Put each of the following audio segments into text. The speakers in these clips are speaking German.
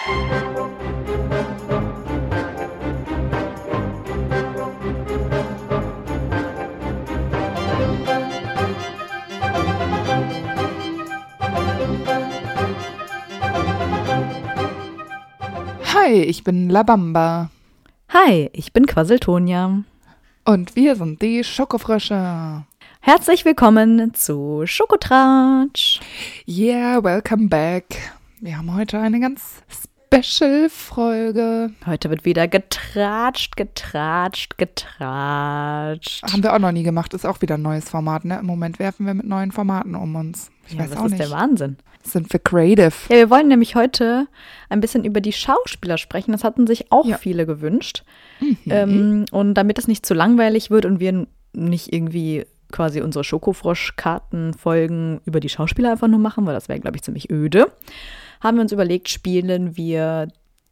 Hi, ich bin Labamba. Hi, ich bin Quasseltonia. Und wir sind die Schokofrösche. Herzlich willkommen zu Schokotratsch. Yeah, welcome back. Wir haben heute eine ganz Special-Folge. Heute wird wieder getratscht. Haben wir auch noch nie gemacht, ist auch wieder ein neues Format, ne? Im Moment werfen wir mit neuen Formaten um uns. Ich weiß auch nicht. Das ist der Wahnsinn. Sind wir creative. Ja, wir wollen nämlich heute ein bisschen über die Schauspieler sprechen. Das hatten sich auch viele gewünscht. Und damit es nicht zu langweilig wird und wir nicht irgendwie quasi unsere Schokofrosch-Kartenfolgen über die Schauspieler einfach nur machen, weil das wäre, glaube ich, ziemlich öde, haben wir uns überlegt, spielen wir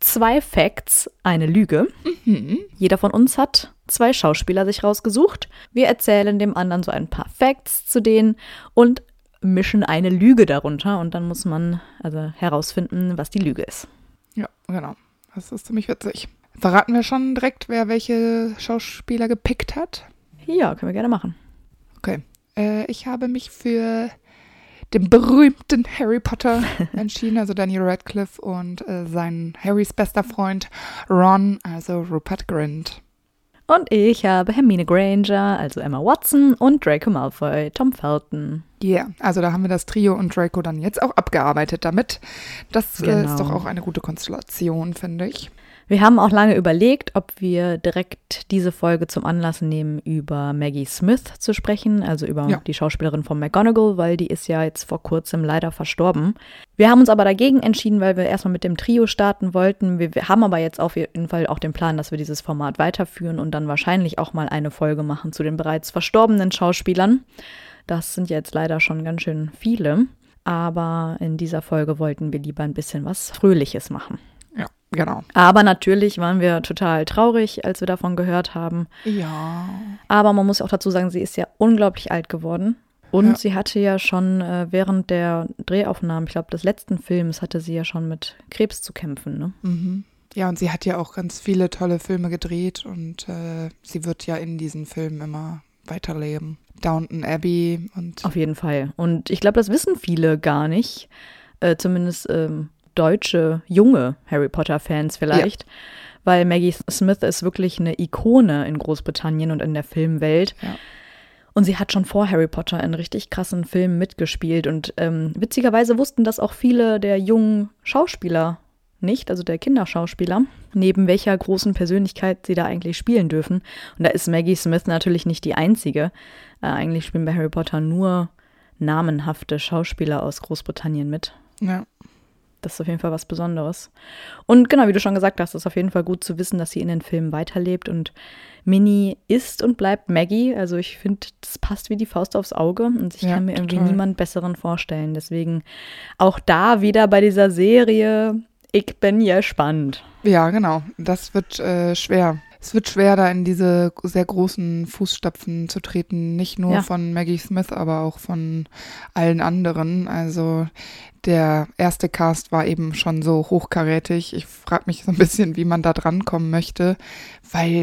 2 Facts, eine Lüge. Jeder von uns hat 2 Schauspieler sich rausgesucht. Wir erzählen dem anderen so ein paar Facts zu denen und mischen eine Lüge darunter. Und dann muss man also herausfinden, was die Lüge ist. Ja, genau. Das ist ziemlich witzig. Verraten wir schon direkt, wer welche Schauspieler gepickt hat? Ja, können wir gerne machen. Okay. Ich habe mich für den berühmten Harry Potter entschieden, also Daniel Radcliffe und sein Harrys bester Freund Ron, also Rupert Grint. Und ich habe Hermine Granger, also Emma Watson, und Draco Malfoy, Tom Felton. Ja, yeah, also da haben wir das Trio und Draco dann jetzt auch abgearbeitet damit. Das ist doch auch eine gute Konstellation, finde ich. Wir haben auch lange überlegt, ob wir direkt diese Folge zum Anlass nehmen, über Maggie Smith zu sprechen, also über die Schauspielerin von McGonagall, weil die ist ja jetzt vor kurzem leider verstorben. Wir haben uns aber dagegen entschieden, weil wir erstmal mit dem Trio starten wollten. Wir haben aber jetzt auf jeden Fall auch den Plan, dass wir dieses Format weiterführen und dann wahrscheinlich auch mal eine Folge machen zu den bereits verstorbenen Schauspielern. Das sind jetzt leider schon ganz schön viele, aber in dieser Folge wollten wir lieber ein bisschen was Fröhliches machen. Ja, genau. Aber natürlich waren wir total traurig, als wir davon gehört haben. Ja. Aber man muss auch dazu sagen, sie ist ja unglaublich alt geworden. Und sie hatte ja schon während der Drehaufnahmen, ich glaube des letzten Films, hatte sie ja schon mit Krebs zu kämpfen, ne? Mhm. Ja, und sie hat ja auch ganz viele tolle Filme gedreht und sie wird ja in diesen Filmen immer weiterleben. Downton Abbey und… Auf jeden Fall. Und ich glaube, das wissen viele gar nicht. Zumindest deutsche, junge Harry Potter-Fans vielleicht, weil Maggie Smith ist wirklich eine Ikone in Großbritannien und in der Filmwelt. Ja. Und sie hat schon vor Harry Potter in richtig krassen Filmen mitgespielt. Und witzigerweise wussten das auch viele der jungen Schauspieler nicht, also der Kinderschauspieler, neben welcher großen Persönlichkeit sie da eigentlich spielen dürfen. Und da ist Maggie Smith natürlich nicht die einzige. Eigentlich spielen bei Harry Potter nur namenhafte Schauspieler aus Großbritannien mit. Ja. Das ist auf jeden Fall was Besonderes. Und genau, wie du schon gesagt hast, ist auf jeden Fall gut zu wissen, dass sie in den Filmen weiterlebt. Und Minnie ist und bleibt Maggie. Also ich finde, das passt wie die Faust aufs Auge. Und ich kann mir irgendwie niemand Besseren vorstellen. Deswegen auch da wieder bei dieser Serie, ich bin gespannt. Ja, genau. Das wird schwer. Es wird schwer, da in diese sehr großen Fußstapfen zu treten. Nicht nur von Maggie Smith, aber auch von allen anderen. Also der erste Cast war eben schon so hochkarätig. Ich frage mich so ein bisschen, wie man da drankommen möchte, weil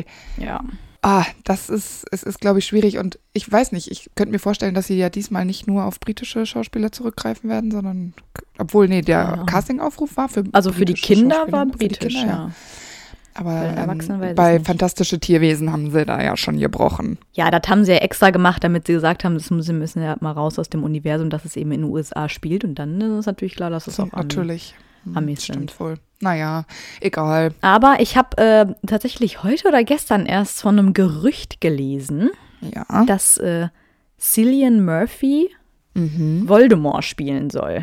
es ist, glaube ich, schwierig. Und ich weiß nicht, ich könnte mir vorstellen, dass sie ja diesmal nicht nur auf britische Schauspieler zurückgreifen werden, sondern, obwohl, der Castingaufruf war für also für die Kinder war britisch, ja. Aber bei Fantastische Tierwesen haben sie da ja schon gebrochen. Ja, das haben sie ja extra gemacht, damit sie gesagt haben, sie müssen ja mal raus aus dem Universum, dass es eben in den USA spielt. Und dann ist natürlich klar, dass es auch Amis sind. Wohl. Naja, egal. Aber ich habe tatsächlich heute oder gestern erst von einem Gerücht gelesen, dass Cillian Murphy Voldemort spielen soll.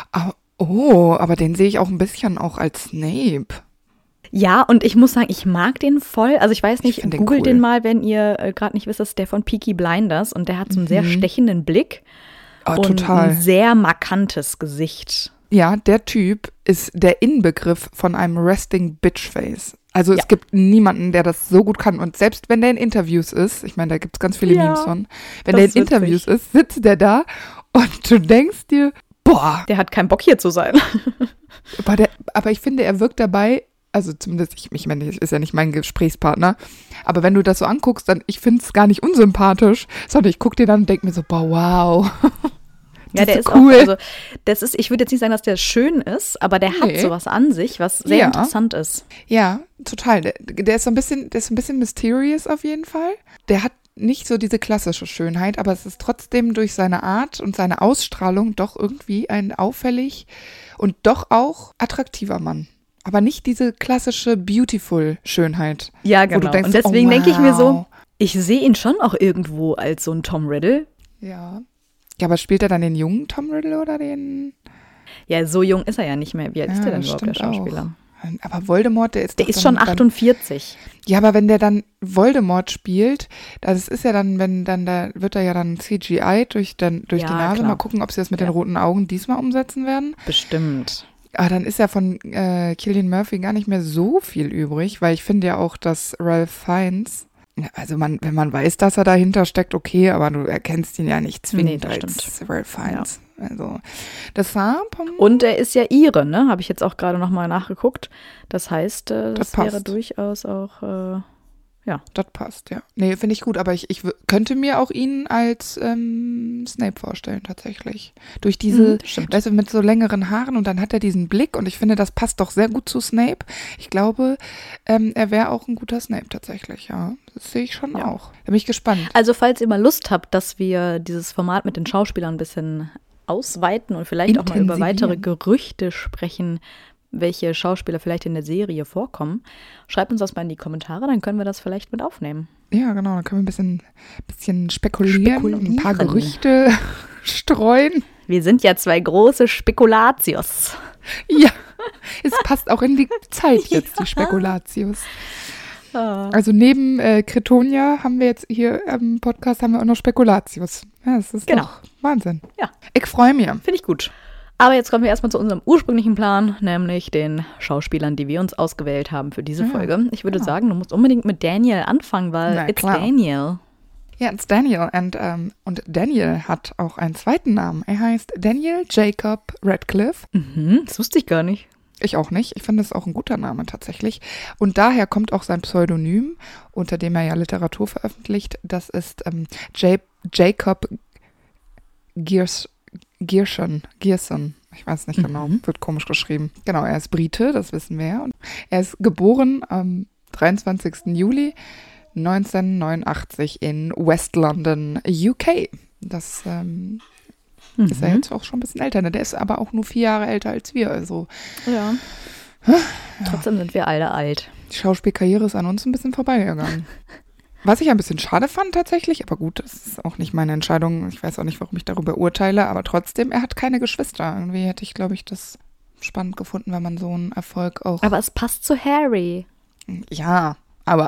Aber den sehe ich auch ein bisschen auch als Snape. Ja, und ich muss sagen, ich mag den voll. Also ich weiß nicht, googelt den mal, wenn ihr gerade nicht wisst, das ist der von Peaky Blinders. Und der hat so einen sehr stechenden Blick und total. Ein sehr markantes Gesicht. Ja, der Typ ist der Inbegriff von einem Resting Bitch Face. Also es gibt niemanden, der das so gut kann. Und selbst wenn der in Interviews ist, ich meine, da gibt es ganz viele Memes von, wenn der in Interviews ist, sitzt der da und du denkst dir, boah. Der hat keinen Bock hier zu sein. Aber ich finde, er wirkt dabei, also zumindest, ich meine, das ist ja nicht mein Gesprächspartner, aber wenn du das so anguckst, dann, ich finde es gar nicht unsympathisch, sondern ich gucke dir dann und denke mir so, boah, wow. Ja, der ist cool. Auch, also ich würde jetzt nicht sagen, dass der schön ist, aber der hat sowas an sich, was sehr interessant ist. Ja, total. Der ist so ein bisschen mysterious auf jeden Fall. Der hat nicht so diese klassische Schönheit, aber es ist trotzdem durch seine Art und seine Ausstrahlung doch irgendwie ein auffällig und doch auch attraktiver Mann. Aber nicht diese klassische beautiful Schönheit. Ja, genau. Wo du denkst, und deswegen denke ich mir so, ich sehe ihn schon auch irgendwo als so ein Tom Riddle. Ja. Ja, aber spielt er dann den jungen Tom Riddle oder den? Ja, so jung ist er ja nicht mehr. Wie alt ist der denn überhaupt, der Schauspieler? Auch. Aber Voldemort, der ist schon 48. Ja, aber wenn der dann Voldemort spielt, das ist ja dann, da wird er ja dann CGI durch die Nase. Klar. Mal gucken, ob sie das mit den roten Augen diesmal umsetzen werden. Bestimmt. Aber dann ist ja von Cillian Murphy gar nicht mehr so viel übrig, weil ich finde ja auch, dass Ralph Fiennes, also wenn man weiß, dass er dahinter steckt, okay, aber du erkennst ihn ja nicht zwingend als Ralph Fiennes. Ja. Also deshalb. Und er ist ja Ire, ne? Habe ich jetzt auch gerade nochmal nachgeguckt. Das heißt, das wäre durchaus auch, ja. Das passt, ja. Nee, finde ich gut, aber ich könnte mir auch ihn als Snape vorstellen, tatsächlich. Durch diese, weißt du, mit so längeren Haaren und dann hat er diesen Blick und ich finde, das passt doch sehr gut zu Snape. Ich glaube, er wäre auch ein guter Snape tatsächlich, ja. Das sehe ich schon auch. Da bin ich gespannt. Also, falls ihr mal Lust habt, dass wir dieses Format mit den Schauspielern ein bisschen ausweiten und vielleicht auch mal über weitere Gerüchte sprechen, welche Schauspieler vielleicht in der Serie vorkommen, schreibt uns das mal in die Kommentare, dann können wir das vielleicht mit aufnehmen. Ja, genau, dann können wir ein bisschen spekulieren. Und ein paar Gerüchte streuen. Wir sind ja 2 große Spekulatius. Ja, es passt auch in die Zeit jetzt, die Spekulatius. Also neben Cretonia haben wir jetzt hier im Podcast haben wir auch noch Spekulatius. Ja, das ist doch Wahnsinn. Ja. Ich freue mich. Finde ich gut. Aber jetzt kommen wir erstmal zu unserem ursprünglichen Plan, nämlich den Schauspielern, die wir uns ausgewählt haben für diese Folge. Ich würde sagen, du musst unbedingt mit Daniel anfangen, weil Daniel. Ja, it's Daniel. Und Daniel hat auch einen zweiten Namen. Er heißt Daniel Jacob Radcliffe. Das wusste ich gar nicht. Ich auch nicht. Ich finde, das ist auch ein guter Name tatsächlich. Und daher kommt auch sein Pseudonym, unter dem er ja Literatur veröffentlicht. Das ist Jacob Gerson. Ich weiß nicht genau. Wird komisch geschrieben. Genau, er ist Brite, das wissen wir ja. Und er ist geboren am 23. Juli 1989 in West London, UK. Das ist er jetzt auch schon ein bisschen älter. Ne? Der ist aber auch nur 4 Jahre älter als wir. Also. Ja. Trotzdem sind wir alle alt. Die Schauspielkarriere ist an uns ein bisschen vorbeigegangen. Was ich ein bisschen schade fand tatsächlich, aber gut, das ist auch nicht meine Entscheidung. Ich weiß auch nicht, warum ich darüber urteile, aber trotzdem, er hat keine Geschwister. Irgendwie hätte ich, glaube ich, das spannend gefunden, wenn man so einen Erfolg auch... Aber es passt zu Harry. Ja, aber...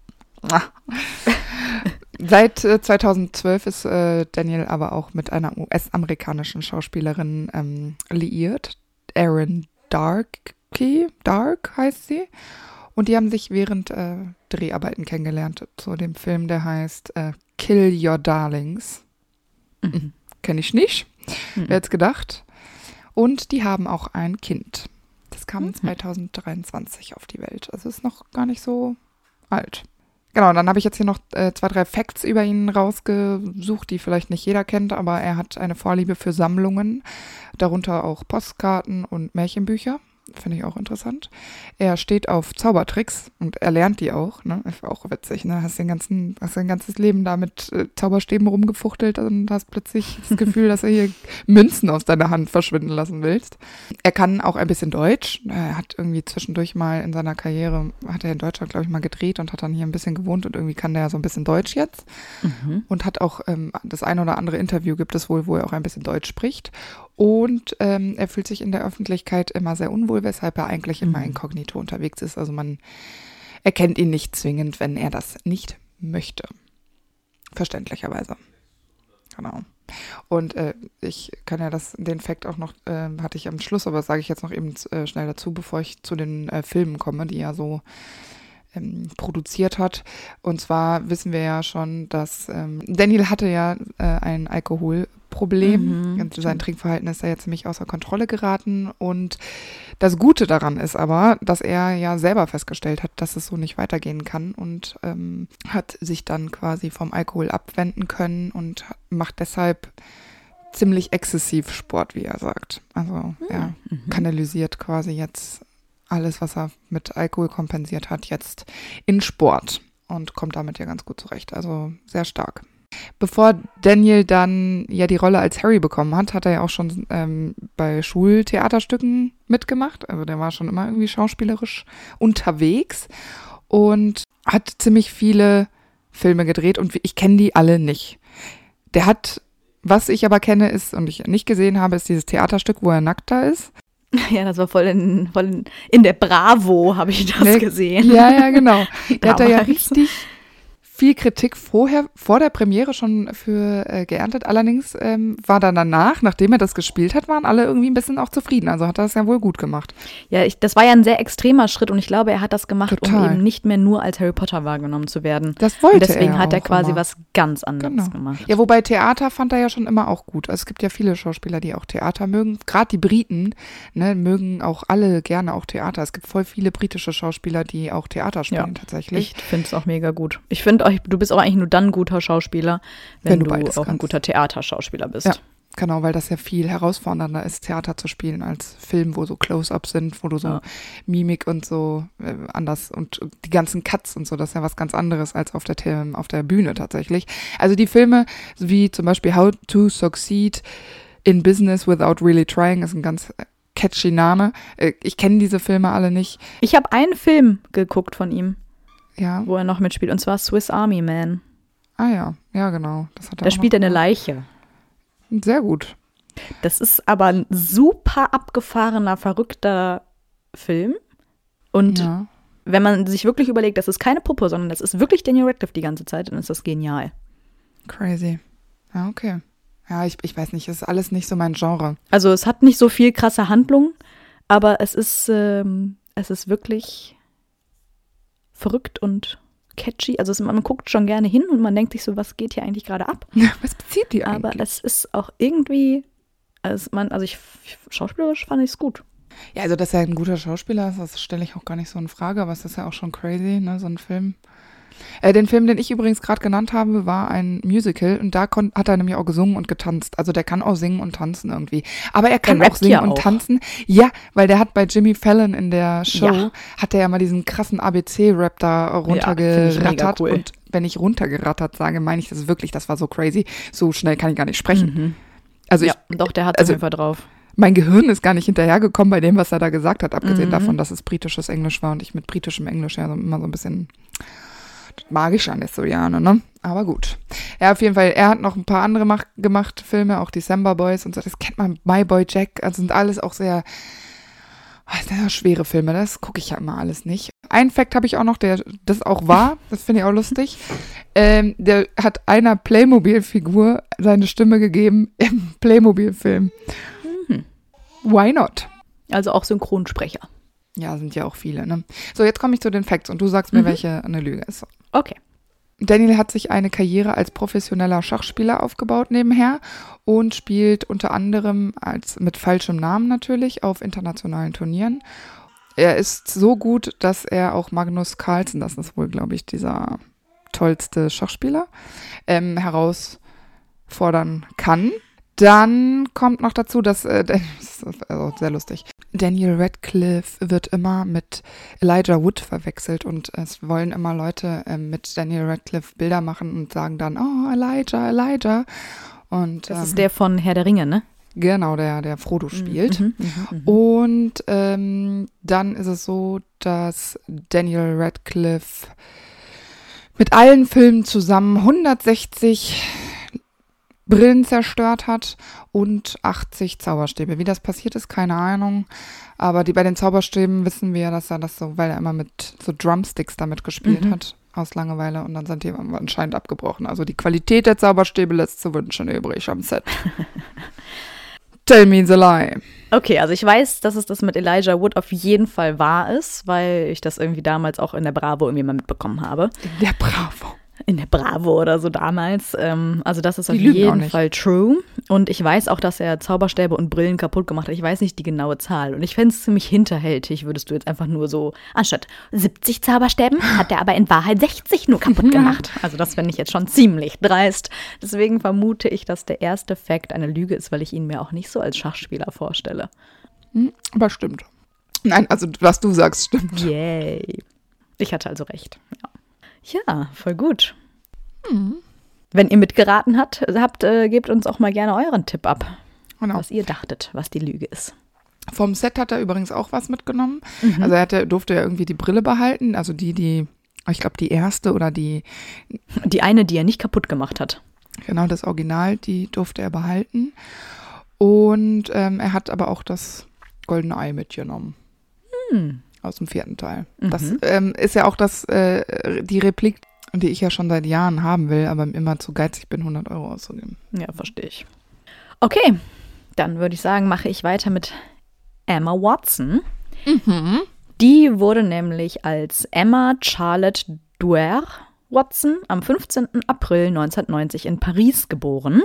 Seit 2012 ist Daniel aber auch mit einer US-amerikanischen Schauspielerin liiert. Erin Dark heißt sie. Und die haben sich während Dreharbeiten kennengelernt zu dem Film, der heißt Kill Your Darlings. Kenne ich nicht. Wer hätte es gedacht? Und die haben auch ein Kind. Das kam 2023 auf die Welt. Also ist noch gar nicht so alt. Genau, und dann habe ich jetzt hier noch 2, 3 Facts über ihn rausgesucht, die vielleicht nicht jeder kennt, aber er hat eine Vorliebe für Sammlungen, darunter auch Postkarten und Märchenbücher. Finde ich auch interessant. Er steht auf Zaubertricks und er lernt die auch. Ne? Ist auch witzig. Ne? Hast dein ganzes Leben da mit Zauberstäben rumgefuchtelt und hast plötzlich das Gefühl, dass er hier Münzen aus deiner Hand verschwinden lassen willst. Er kann auch ein bisschen Deutsch. Er hat irgendwie zwischendurch mal in seiner Karriere, hat er in Deutschland, glaube ich, mal gedreht und hat dann hier ein bisschen gewohnt und irgendwie kann der ja so ein bisschen Deutsch jetzt. Und hat auch das ein oder andere Interview gibt es wohl, wo er auch ein bisschen Deutsch spricht. Und er fühlt sich in der Öffentlichkeit immer sehr unwohl, weshalb er eigentlich immer inkognito unterwegs ist. Also man erkennt ihn nicht zwingend, wenn er das nicht möchte. Verständlicherweise. Genau. Und ich kann ja den Fact auch noch, hatte ich am Schluss, aber das sage ich jetzt noch eben schnell dazu, bevor ich zu den Filmen komme, die ja so produziert hat. Und zwar wissen wir ja schon, dass Daniel hatte ja ein Alkoholproblem. Sein Trinkverhalten ist da jetzt ziemlich außer Kontrolle geraten. Und das Gute daran ist aber, dass er ja selber festgestellt hat, dass es so nicht weitergehen kann und hat sich dann quasi vom Alkohol abwenden können und macht deshalb ziemlich exzessiv Sport, wie er sagt. Also er kanalisiert quasi jetzt alles, was er mit Alkohol kompensiert hat, jetzt in Sport und kommt damit ja ganz gut zurecht. Also sehr stark. Bevor Daniel dann ja die Rolle als Harry bekommen hat, hat er ja auch schon bei Schultheaterstücken mitgemacht. Also der war schon immer irgendwie schauspielerisch unterwegs und hat ziemlich viele Filme gedreht und ich kenne die alle nicht. Der hat, was ich aber kenne ist und ich nicht gesehen habe, ist dieses Theaterstück, wo er nackt da ist. Ja, das war voll in der Bravo, habe ich das gesehen. Ja, genau. Der hat da ja richtig viel Kritik vor der Premiere schon für geerntet. Allerdings war dann danach, nachdem er das gespielt hat, waren alle irgendwie ein bisschen auch zufrieden. Also hat er das ja wohl gut gemacht. Ja, das war ja ein sehr extremer Schritt und ich glaube, er hat das gemacht, Total. um eben nicht mehr nur als Harry Potter wahrgenommen zu werden. Das wollte er. Deswegen hat er auch quasi immer was ganz anderes gemacht. Ja, wobei Theater fand er ja schon immer auch gut. Also es gibt ja viele Schauspieler, die auch Theater mögen. Gerade die Briten, ne, mögen auch alle gerne auch Theater. Es gibt voll viele britische Schauspieler, die auch Theater spielen tatsächlich. Ich finde es auch mega gut. Ich finde, du bist auch eigentlich nur dann ein guter Schauspieler, wenn du auch ein guter Theaterschauspieler bist. Ja, genau, weil das ja viel herausfordernder ist, Theater zu spielen als Film, wo so Close-Ups sind, wo du so Mimik und so anders und die ganzen Cuts und so, das ist ja was ganz anderes als auf der Bühne tatsächlich. Also die Filme, wie zum Beispiel How to Succeed in Business Without Really Trying, ist ein ganz catchy Name. Ich kenne diese Filme alle nicht. Ich habe einen Film geguckt von ihm, wo er noch mitspielt, und zwar Swiss Army Man. Ah ja, genau. Da spielt er eine Leiche. Sehr gut. Das ist aber ein super abgefahrener, verrückter Film. Und wenn man sich wirklich überlegt, das ist keine Puppe, sondern das ist wirklich Daniel Radcliffe die ganze Zeit, dann ist das genial. Crazy. Ja, okay. Ja, ich weiß nicht, es ist alles nicht so mein Genre. Also es hat nicht so viel krasse Handlung, aber es ist wirklich verrückt und catchy. Also man guckt schon gerne hin und man denkt sich so, was geht hier eigentlich gerade ab? Was bezieht die eigentlich? Aber es ist auch irgendwie, schauspielerisch fand ich es gut. Ja, also dass er ein guter Schauspieler ist, das stelle ich auch gar nicht so in Frage, aber es ist ja auch schon crazy, ne, so ein Film. Den Film, den ich übrigens gerade genannt habe, war ein Musical und da hat er nämlich auch gesungen und getanzt. Also der kann auch singen und tanzen irgendwie. Aber er kann auch singen und tanzen. Ja, weil der hat bei Jimmy Fallon in der Show, hat er ja mal diesen krassen ABC-Rap da runtergerattert. Cool. Und wenn ich runtergerattert sage, meine ich das wirklich, das war so crazy. So schnell kann ich gar nicht sprechen. Also doch, der hat es auf jeden Fall drauf. Mein Gehirn ist gar nicht hinterhergekommen bei dem, was er da gesagt hat, abgesehen davon, dass es britisches Englisch war und ich mit britischem Englisch ja immer so ein bisschen mag ich schon nicht so gerne, ne? Aber gut. Ja, auf jeden Fall, er hat noch ein paar andere gemacht, Filme, auch December Boys und so, das kennt man, My Boy Jack, also sind alles auch sehr schwere Filme, das gucke ich ja immer alles nicht. Ein Fact habe ich auch noch, der das auch war, das finde ich auch lustig, der hat einer Playmobil-Figur seine Stimme gegeben im Playmobil-Film. Why not? Also auch Synchronsprecher. Ja, sind ja auch viele, ne? So, jetzt komme ich zu den Facts und du sagst mir, welche eine Lüge ist. Okay. Daniel hat sich eine Karriere als professioneller Schachspieler aufgebaut nebenher und spielt unter anderem mit falschem Namen natürlich auf internationalen Turnieren. Er ist so gut, dass er auch Magnus Carlsen, das ist wohl, glaube ich, dieser tollste Schachspieler, herausfordern kann. Dann kommt noch dazu, dass, das ist also sehr lustig, Daniel Radcliffe wird immer mit Elijah Wood verwechselt und es wollen immer Leute mit Daniel Radcliffe Bilder machen und sagen dann, oh, Elijah. Und, das ist der von Herr der Ringe, ne? Genau, der Frodo spielt. Und dann ist es so, dass Daniel Radcliffe mit allen Filmen zusammen 160 Brillen zerstört hat und 80 Zauberstäbe. Wie das passiert ist, keine Ahnung. Aber bei den Zauberstäben wissen wir, dass er das so, weil er immer mit so Drumsticks damit gespielt hat, aus Langeweile. Und dann sind die anscheinend abgebrochen. Also die Qualität der Zauberstäbe lässt zu wünschen übrig am Set. Tell me the lie. Okay, also ich weiß, dass es das mit Elijah Wood auf jeden Fall wahr ist, weil ich das irgendwie damals auch in der Bravo irgendwie mal mitbekommen habe. In der Bravo. In der Bravo oder so damals. Also das ist auf jeden Fall true. Und ich weiß auch, dass er Zauberstäbe und Brillen kaputt gemacht hat. Ich weiß nicht die genaue Zahl. Und ich fände es ziemlich hinterhältig, würdest du jetzt einfach nur so, anstatt 70 Zauberstäben, hat er aber in Wahrheit 60 nur kaputt gemacht. Also das fände ich jetzt schon ziemlich dreist. Deswegen vermute ich, dass der erste Fact eine Lüge ist, weil ich ihn mir auch nicht so als Schachspieler vorstelle. Aber stimmt. Nein, also was du sagst, stimmt. Yay. Ich hatte also recht, ja. Ja, voll gut. Wenn ihr mitgeraten habt, gebt uns auch mal gerne euren Tipp ab, was ihr dachtet, was die Lüge ist. Vom Set hat er übrigens auch was mitgenommen. Also er durfte ja irgendwie die Brille behalten, also ich glaube die erste oder die eine, die er nicht kaputt gemacht hat. Genau, das Original, die durfte er behalten. Und er hat aber auch das goldene Ei mitgenommen. Aus dem 4. Teil. Das ist ja auch die Replik, die ich ja schon seit Jahren haben will, aber immer zu geizig bin, 100 € auszugeben. Ja, verstehe ich. Okay, dann würde ich sagen, mache ich weiter mit Emma Watson. Die wurde nämlich als Emma Charlotte Duer Watson am 15. April 1990 in Paris geboren.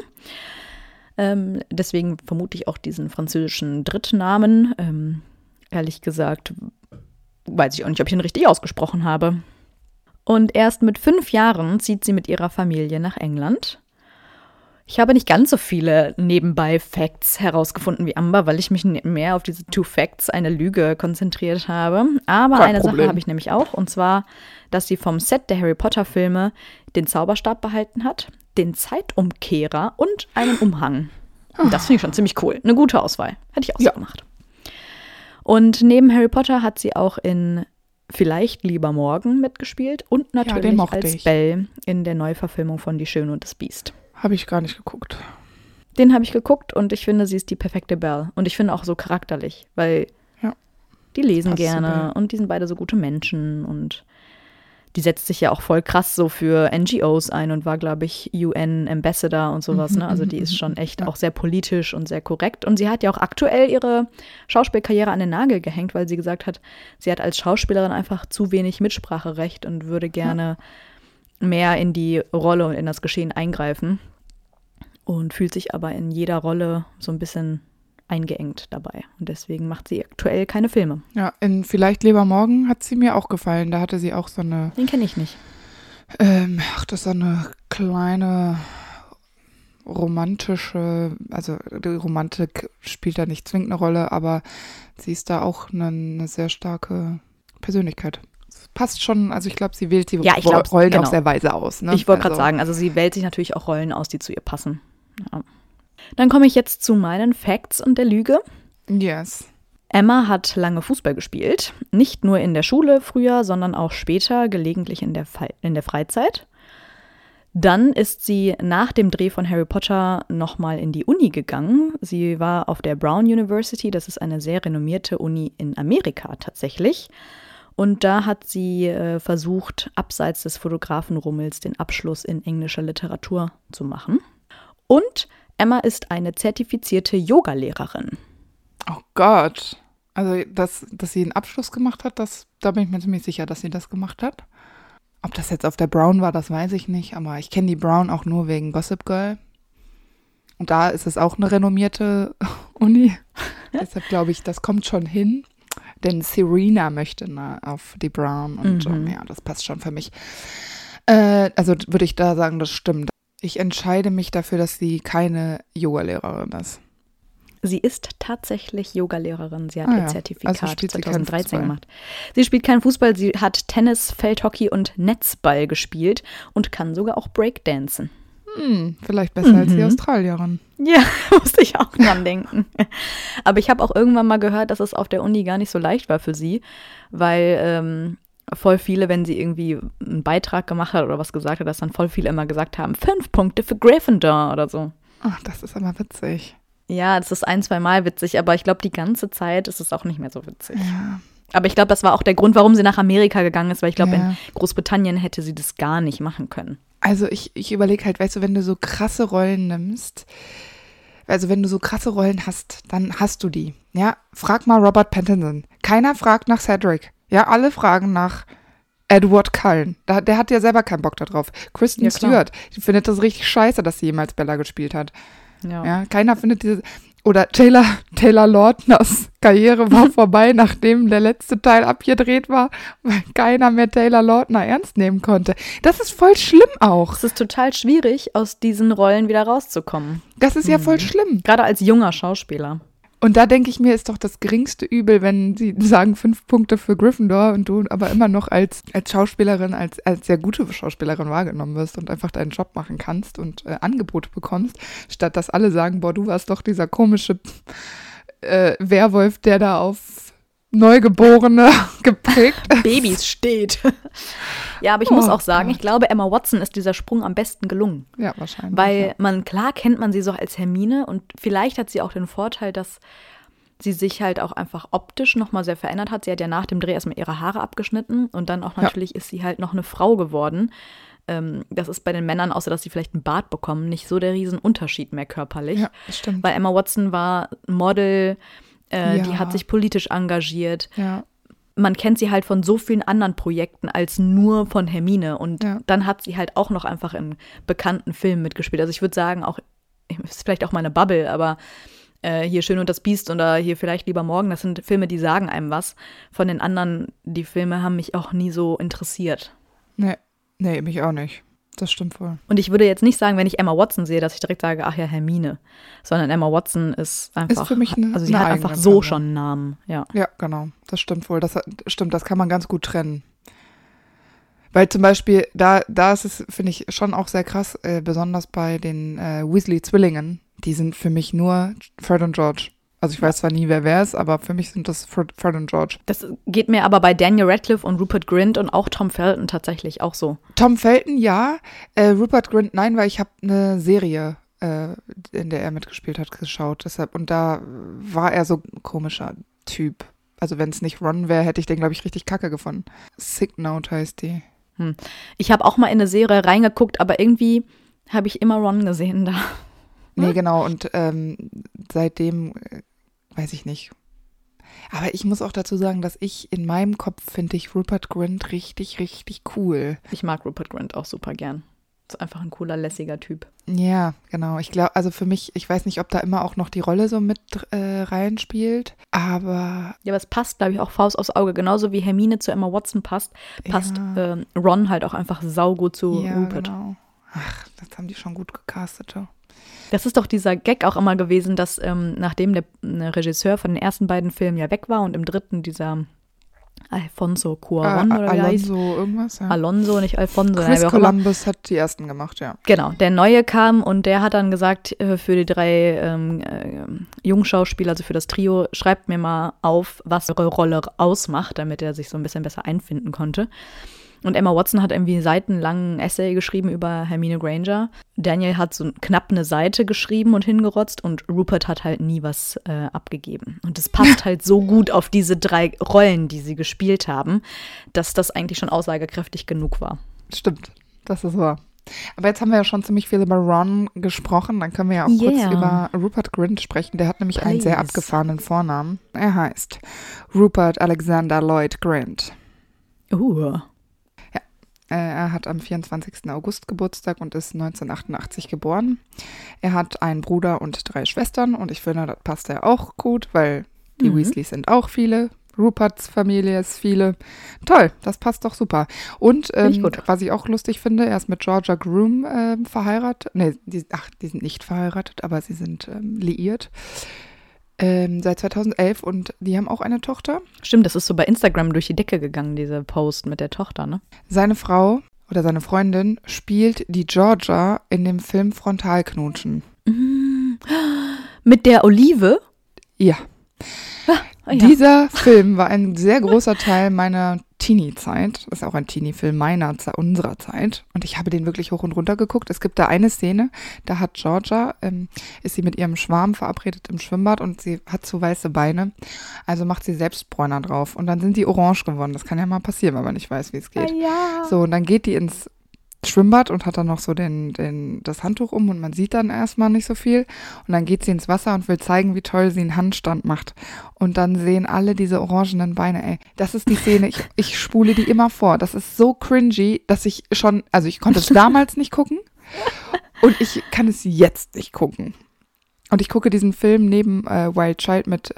Deswegen vermute ich auch diesen französischen Drittnamen. Ehrlich gesagt, weiß ich auch nicht, ob ich ihn richtig ausgesprochen habe. Und erst mit 5 Jahren zieht sie mit ihrer Familie nach England. Ich habe nicht ganz so viele Nebenbei-Facts herausgefunden wie Amber, weil ich mich mehr auf diese 2 Facts, eine Lüge, konzentriert habe. Aber eine Sache habe ich nämlich auch, und zwar, dass sie vom Set der Harry Potter-Filme den Zauberstab behalten hat, den Zeitumkehrer und einen Umhang. Und das finde ich schon ziemlich cool. Eine gute Auswahl. Hätte ich auch so gemacht. Und neben Harry Potter hat sie auch in Vielleicht lieber morgen mitgespielt und natürlich als Belle in der Neuverfilmung von Die Schöne und das Biest. Habe ich gar nicht geguckt. Den habe ich geguckt und ich finde, sie ist die perfekte Belle. Und ich finde auch so charakterlich, weil die lesen gerne und die sind beide so gute Menschen und die setzt sich ja auch voll krass so für NGOs ein und war, glaube ich, UN-Ambassador und sowas. Ne? Also die ist schon echt auch sehr politisch und sehr korrekt. Und sie hat ja auch aktuell ihre Schauspielkarriere an den Nagel gehängt, weil sie gesagt hat, sie hat als Schauspielerin einfach zu wenig Mitspracherecht und würde gerne mehr in die Rolle und in das Geschehen eingreifen. Und fühlt sich aber in jeder Rolle so ein bisschen eingeengt dabei. Und deswegen macht sie aktuell keine Filme. Ja, in Vielleicht lieber morgen hat sie mir auch gefallen. Da hatte sie auch so eine... Den kenne ich nicht. Das ist so eine kleine romantische, also die Romantik spielt da nicht zwingend eine Rolle, aber sie ist da auch eine sehr starke Persönlichkeit. Das passt schon, also ich glaube, sie wählt die Rollen auch sehr weise aus. Ne? Ich wollte gerade sagen, also sie wählt sich natürlich auch Rollen aus, die zu ihr passen. Ja. Dann komme ich jetzt zu meinen Facts und der Lüge. Yes. Emma hat lange Fußball gespielt. Nicht nur in der Schule früher, sondern auch später, gelegentlich in der Freizeit. Dann ist sie nach dem Dreh von Harry Potter nochmal in die Uni gegangen. Sie war auf der Brown University, das ist eine sehr renommierte Uni in Amerika tatsächlich. Und da hat sie versucht, abseits des Fotografenrummels den Abschluss in englischer Literatur zu machen. Und Emma ist eine zertifizierte Yogalehrerin. Oh Gott. Also, dass sie einen Abschluss gemacht hat, da bin ich mir ziemlich sicher, dass sie das gemacht hat. Ob das jetzt auf der Brown war, das weiß ich nicht. Aber ich kenne die Brown auch nur wegen Gossip Girl. Und da ist es auch eine renommierte Uni. Deshalb glaube ich, das kommt schon hin. Denn Serena möchte auf die Brown. Und das passt schon für mich. Also würde ich da sagen, das stimmt. Ich entscheide mich dafür, dass sie keine Yogalehrerin ist. Sie ist tatsächlich Yogalehrerin. Sie hat ihr Zertifikat also 2013 gemacht. Sie spielt keinen Fußball, sie hat Tennis, Feldhockey und Netzball gespielt und kann sogar auch Breakdancen. Vielleicht besser als die Australierin. Ja, musste ich auch dran denken. Aber ich habe auch irgendwann mal gehört, dass es auf der Uni gar nicht so leicht war für sie, weil voll viele, wenn sie irgendwie einen Beitrag gemacht hat oder was gesagt hat, dass dann voll viele immer gesagt haben, 5 Punkte für Gryffindor oder so. Ach, das ist aber witzig. Ja, das ist 1-2 Mal witzig, aber ich glaube, die ganze Zeit ist es auch nicht mehr so witzig. Ja. Aber ich glaube, das war auch der Grund, warum sie nach Amerika gegangen ist, weil ich glaube, in Großbritannien hätte sie das gar nicht machen können. Also ich überlege halt, weißt du, wenn du so krasse Rollen nimmst, also wenn du so krasse Rollen hast, dann hast du die. Ja, frag mal Robert Pattinson. Keiner fragt nach Cedric. Ja, alle fragen nach Edward Cullen. Der hat ja selber keinen Bock da drauf. Kristen Stewart, die findet das richtig scheiße, dass sie jemals Bella gespielt hat. Ja, keiner findet diese. Oder Taylor Lautners Karriere war vorbei, nachdem der letzte Teil abgedreht war, weil keiner mehr Taylor Lautner ernst nehmen konnte. Das ist voll schlimm auch. Es ist total schwierig, aus diesen Rollen wieder rauszukommen. Das ist ja voll schlimm. Gerade als junger Schauspieler. Und da denke ich mir, ist doch das geringste Übel, wenn sie sagen 5 Punkte für Gryffindor und du aber immer noch als Schauspielerin, als sehr gute Schauspielerin wahrgenommen wirst und einfach deinen Job machen kannst und Angebote bekommst, statt dass alle sagen, boah, du warst doch dieser komische Werwolf, der da auf Neugeborene geprägt Babys steht. Ja, aber ich muss auch sagen, ich glaube, Emma Watson ist dieser Sprung am besten gelungen. Ja, wahrscheinlich. Weil klar kennt man sie so als Hermine und vielleicht hat sie auch den Vorteil, dass sie sich halt auch einfach optisch nochmal sehr verändert hat. Sie hat ja nach dem Dreh erstmal ihre Haare abgeschnitten und dann auch natürlich ist sie halt noch eine Frau geworden. Das ist bei den Männern, außer dass sie vielleicht einen Bart bekommen, nicht so der Riesenunterschied mehr körperlich. Ja, das stimmt. Weil Emma Watson war Model, die hat sich politisch engagiert. Ja. Man kennt sie halt von so vielen anderen Projekten als nur von Hermine. Und dann hat sie halt auch noch einfach in bekannten Filmen mitgespielt. Also ich würde sagen, auch, ist vielleicht auch meine Bubble, aber hier Schön und das Biest oder hier Vielleicht lieber morgen, das sind Filme, die sagen einem was. Von den anderen, die Filme haben mich auch nie so interessiert. Nee, mich auch nicht. Das stimmt wohl. Und ich würde jetzt nicht sagen, wenn ich Emma Watson sehe, dass ich direkt sage, ach ja, Hermine. Sondern Emma Watson ist einfach, ist für mich also sie hat einfach so schon einen Namen. Ja, genau. Das stimmt wohl. Das kann man ganz gut trennen. Weil zum Beispiel, da ist es, finde ich, schon auch sehr krass, besonders bei den Weasley-Zwillingen. Die sind für mich nur Fred und George. Also ich weiß zwar nie, wer ist, aber für mich sind das Fred und George. Das geht mir aber bei Daniel Radcliffe und Rupert Grint und auch Tom Felton tatsächlich auch so. Tom Felton, ja. Rupert Grint, nein, weil ich habe eine Serie, in der er mitgespielt hat, geschaut. Deshalb, und da war er so ein komischer Typ. Also wenn es nicht Ron wäre, hätte ich den, glaube ich, richtig kacke gefunden. Sick Note heißt die. Ich habe auch mal in eine Serie reingeguckt, aber irgendwie habe ich immer Ron gesehen da. Nee, genau. Und seitdem weiß ich nicht. Aber ich muss auch dazu sagen, dass in meinem Kopf finde ich Rupert Grint richtig, richtig cool. Ich mag Rupert Grint auch super gern. Ist einfach ein cooler, lässiger Typ. Ja, genau. Ich glaube, also für mich, ich weiß nicht, ob da immer auch noch die Rolle so mit reinspielt, aber... Ja, aber es passt, glaube ich, auch Faust aufs Auge. Genauso wie Hermine zu Emma Watson passt Ron halt auch einfach saugut zu Rupert. Genau. Ach, das haben die schon gut gecastet, ja. Das ist doch dieser Gag auch immer gewesen, dass nachdem der Regisseur von den ersten beiden Filmen ja weg war und im dritten dieser Alfonso Cuarón oder wie heißt? Alonso irgendwas, ja. Alonso, nicht Alfonso. Chris Columbus hat die ersten gemacht, ja. Genau, der Neue kam und der hat dann gesagt, für die 3 Jungschauspieler, also für das Trio, schreibt mir mal auf, was eure Rolle ausmacht, damit er sich so ein bisschen besser einfinden konnte. Und Emma Watson hat irgendwie seitenlangen Essay geschrieben über Hermine Granger. Daniel hat so knapp eine Seite geschrieben und hingerotzt und Rupert hat halt nie was abgegeben. Und es passt halt so gut auf diese 3 Rollen, die sie gespielt haben, dass das eigentlich schon aussagekräftig genug war. Stimmt, das ist wahr. Aber jetzt haben wir ja schon ziemlich viel über Ron gesprochen. Dann können wir ja auch kurz über Rupert Grint sprechen. Der hat nämlich einen sehr abgefahrenen Vornamen. Er heißt Rupert Alexander Lloyd Grint. Er hat am 24. August Geburtstag und ist 1988 geboren. Er hat einen Bruder und 3 Schwestern und ich finde, das passt ja auch gut, weil die Weasleys sind auch viele. Ruperts Familie ist viele. Toll, das passt doch super. Und was ich auch lustig finde, er ist mit Georgia Groom verheiratet. Nee, die sind nicht verheiratet, aber sie sind liiert. Seit 2011 und die haben auch eine Tochter. Stimmt, das ist so bei Instagram durch die Decke gegangen, diese Post mit der Tochter, ne? Seine Frau oder seine Freundin spielt die Georgia in dem Film Frontalknutschen. Mit der Olive? Ja. Ja. Dieser Film war ein sehr großer Teil meiner Teenie-Zeit. Das ist auch ein Teenie-Film unserer Zeit. Und ich habe den wirklich hoch und runter geguckt. Es gibt da eine Szene, da hat Georgia, ist sie mit ihrem Schwarm verabredet im Schwimmbad und sie hat so weiße Beine. Also macht sie selbst Bräuner drauf. Und dann sind die orange geworden. Das kann ja mal passieren, wenn man nicht weiß, wie es geht. Ja. So, und dann geht die ins Schwimmbad und hat dann noch so das Handtuch um und man sieht dann erstmal nicht so viel. Und dann geht sie ins Wasser und will zeigen, wie toll sie einen Handstand macht. Und dann sehen alle diese orangenen Beine, ey. Das ist die Szene, ich spule die immer vor. Das ist so cringy, dass ich konnte es damals nicht gucken und ich kann es jetzt nicht gucken. Und ich gucke diesen Film neben Wild Child mit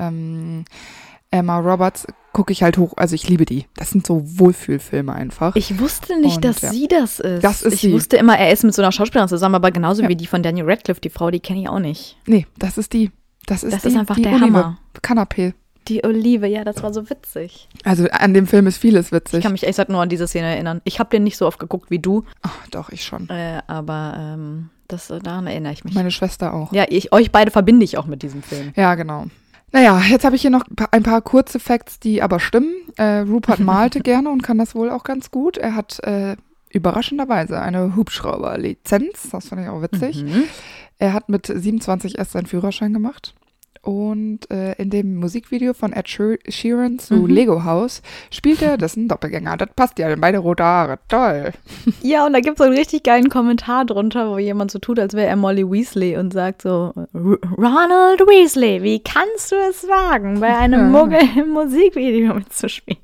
Emma Roberts, gucke ich halt hoch. Also ich liebe die. Das sind so Wohlfühlfilme einfach. Ich wusste nicht, dass sie das ist. Das ist ich wusste immer, er ist mit so einer Schauspielerin zusammen, aber genauso Ja. wie die von Daniel Radcliffe, die Frau, die kenne ich auch nicht. Nee, das ist die. Das ist einfach die der Olive. Hammer. Kanapé. Die Olive, ja, das war so witzig. Also an dem Film ist vieles witzig. Ich kann mich echt nur an diese Szene erinnern. Ich habe den nicht so oft geguckt wie du, Ach, doch, ich schon. aber daran erinnere ich mich. Meine Schwester auch. Ja, euch beide verbinde ich auch mit diesem Film. Ja, genau. Naja, jetzt habe ich hier noch ein paar kurze Facts, die aber stimmen. Rupert malte gerne und kann das wohl auch ganz gut. Er hat überraschenderweise eine Hubschrauber-Lizenz. Das fand ich auch witzig. Mhm. Er hat mit 27 erst seinen Führerschein gemacht. Und in dem Musikvideo von Ed Sheeran zu Lego House spielt er dessen Doppelgänger. Das passt ja, beide rote Haare. Toll. Ja, und da gibt es so einen richtig geilen Kommentar drunter, wo jemand so tut, als wäre er Molly Weasley und sagt so, Ronald Weasley, wie kannst du es wagen, bei einem Muggel im Musikvideo mitzuspielen?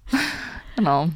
Genau.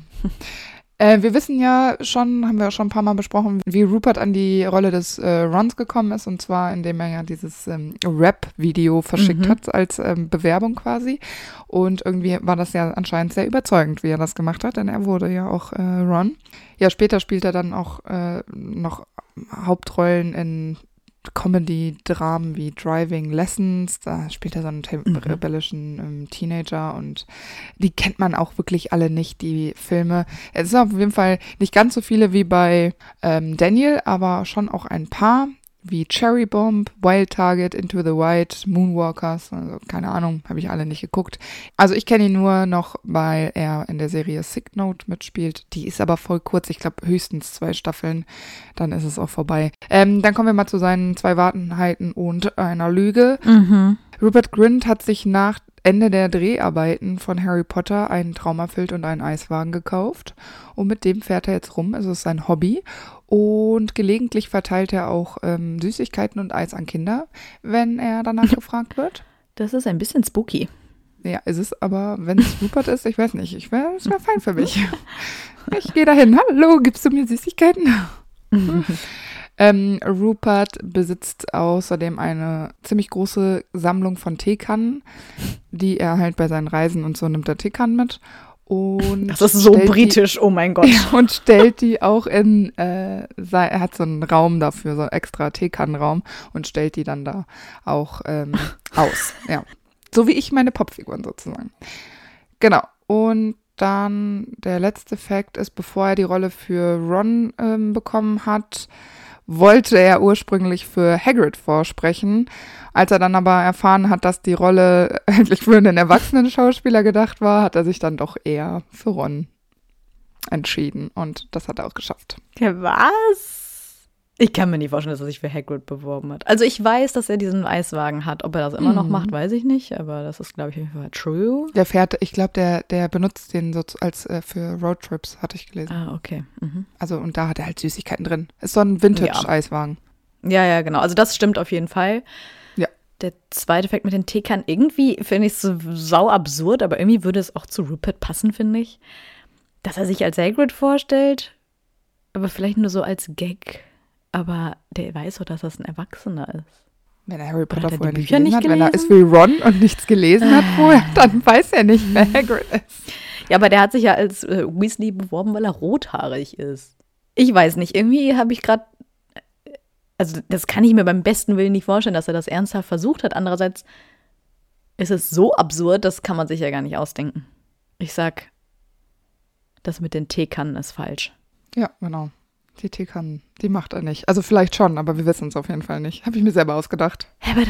Wir wissen ja schon, haben wir schon ein paar Mal besprochen, wie Rupert an die Rolle des Rons gekommen ist. Und zwar, indem er ja dieses Rap-Video verschickt hat als Bewerbung quasi. Und irgendwie war das ja anscheinend sehr überzeugend, wie er das gemacht hat, denn er wurde ja auch Ron. Ja, später spielt er dann auch noch Hauptrollen in Comedy-Dramen wie Driving Lessons, da spielt er so einen rebellischen Teenager und die kennt man auch wirklich alle nicht, die Filme. Es sind auf jeden Fall nicht ganz so viele wie bei Daniel, aber schon auch ein paar, wie Cherry Bomb, Wild Target, Into the White, Moonwalkers, also keine Ahnung, habe ich alle nicht geguckt. Also ich kenne ihn nur noch, weil er in der Serie Sick Note mitspielt. Die ist aber voll kurz, ich glaube höchstens 2 Staffeln, dann ist es auch vorbei. Dann kommen wir mal zu seinen 2 Wahrheiten und einer Lüge. Rupert Grint hat sich nach Ende der Dreharbeiten von Harry Potter einen Traum erfüllt und einen Eiswagen gekauft. Und mit dem fährt er jetzt rum. Es ist sein Hobby. Und gelegentlich verteilt er auch Süßigkeiten und Eis an Kinder, wenn er danach gefragt wird. Das ist ein bisschen spooky. Ja, ist es, aber wenn es Rupert ist, ich weiß nicht, es wäre fein für mich. Ich gehe dahin. Hallo, gibst du mir Süßigkeiten? Rupert besitzt außerdem eine ziemlich große Sammlung von Teekannen, die er halt bei seinen Reisen und so nimmt er Teekannen mit. Und das ist so britisch, oh mein Gott. Und stellt die auch er hat so einen Raum dafür, so einen extra Teekannenraum und stellt die dann da auch aus. Ja. So wie ich meine Popfiguren sozusagen. Genau. Und dann der letzte Fact ist, bevor er die Rolle für Ron bekommen hat, wollte er ursprünglich für Hagrid vorsprechen. Als er dann aber erfahren hat, dass die Rolle eigentlich für einen erwachsenen Schauspieler gedacht war, hat er sich dann doch eher für Ron entschieden. Und das hat er auch geschafft. Was? Ich kann mir nicht vorstellen, dass er sich für Hagrid beworben hat. Also ich weiß, dass er diesen Eiswagen hat. Ob er das immer noch macht, weiß ich nicht. Aber das ist, glaube ich, true. Der fährt, ich glaube, der benutzt den so als für Roadtrips, hatte ich gelesen. Ah, okay. Also und da hat er halt Süßigkeiten drin. Ist so ein Vintage-Eiswagen. Ja, genau. Also das stimmt auf jeden Fall. Ja. Der zweite Fakt mit den Teekannen, irgendwie finde ich es so sau absurd, aber irgendwie würde es auch zu Rupert passen, finde ich. Dass er sich als Hagrid vorstellt, aber vielleicht nur so als Gag. Aber der weiß doch, dass das ein Erwachsener ist. Wenn er Harry Potter Oder vorher die nicht Bücher gelesen nicht hat, wenn er gelesen? ist wie Ron und nichts gelesen hat vorher, dann weiß er nicht, wer Hagrid ist. Ja, aber der hat sich ja als Weasley beworben, weil er rothaarig ist. Ich weiß nicht, irgendwie habe ich gerade, also das kann ich mir beim besten Willen nicht vorstellen, dass er das ernsthaft versucht hat. Andererseits ist es so absurd, das kann man sich ja gar nicht ausdenken. Ich sag, das mit den Teekannen ist falsch. Ja, genau. Die Teekannen, die macht er nicht. Also vielleicht schon, aber wir wissen es auf jeden Fall nicht. Habe ich mir selber ausgedacht. Aber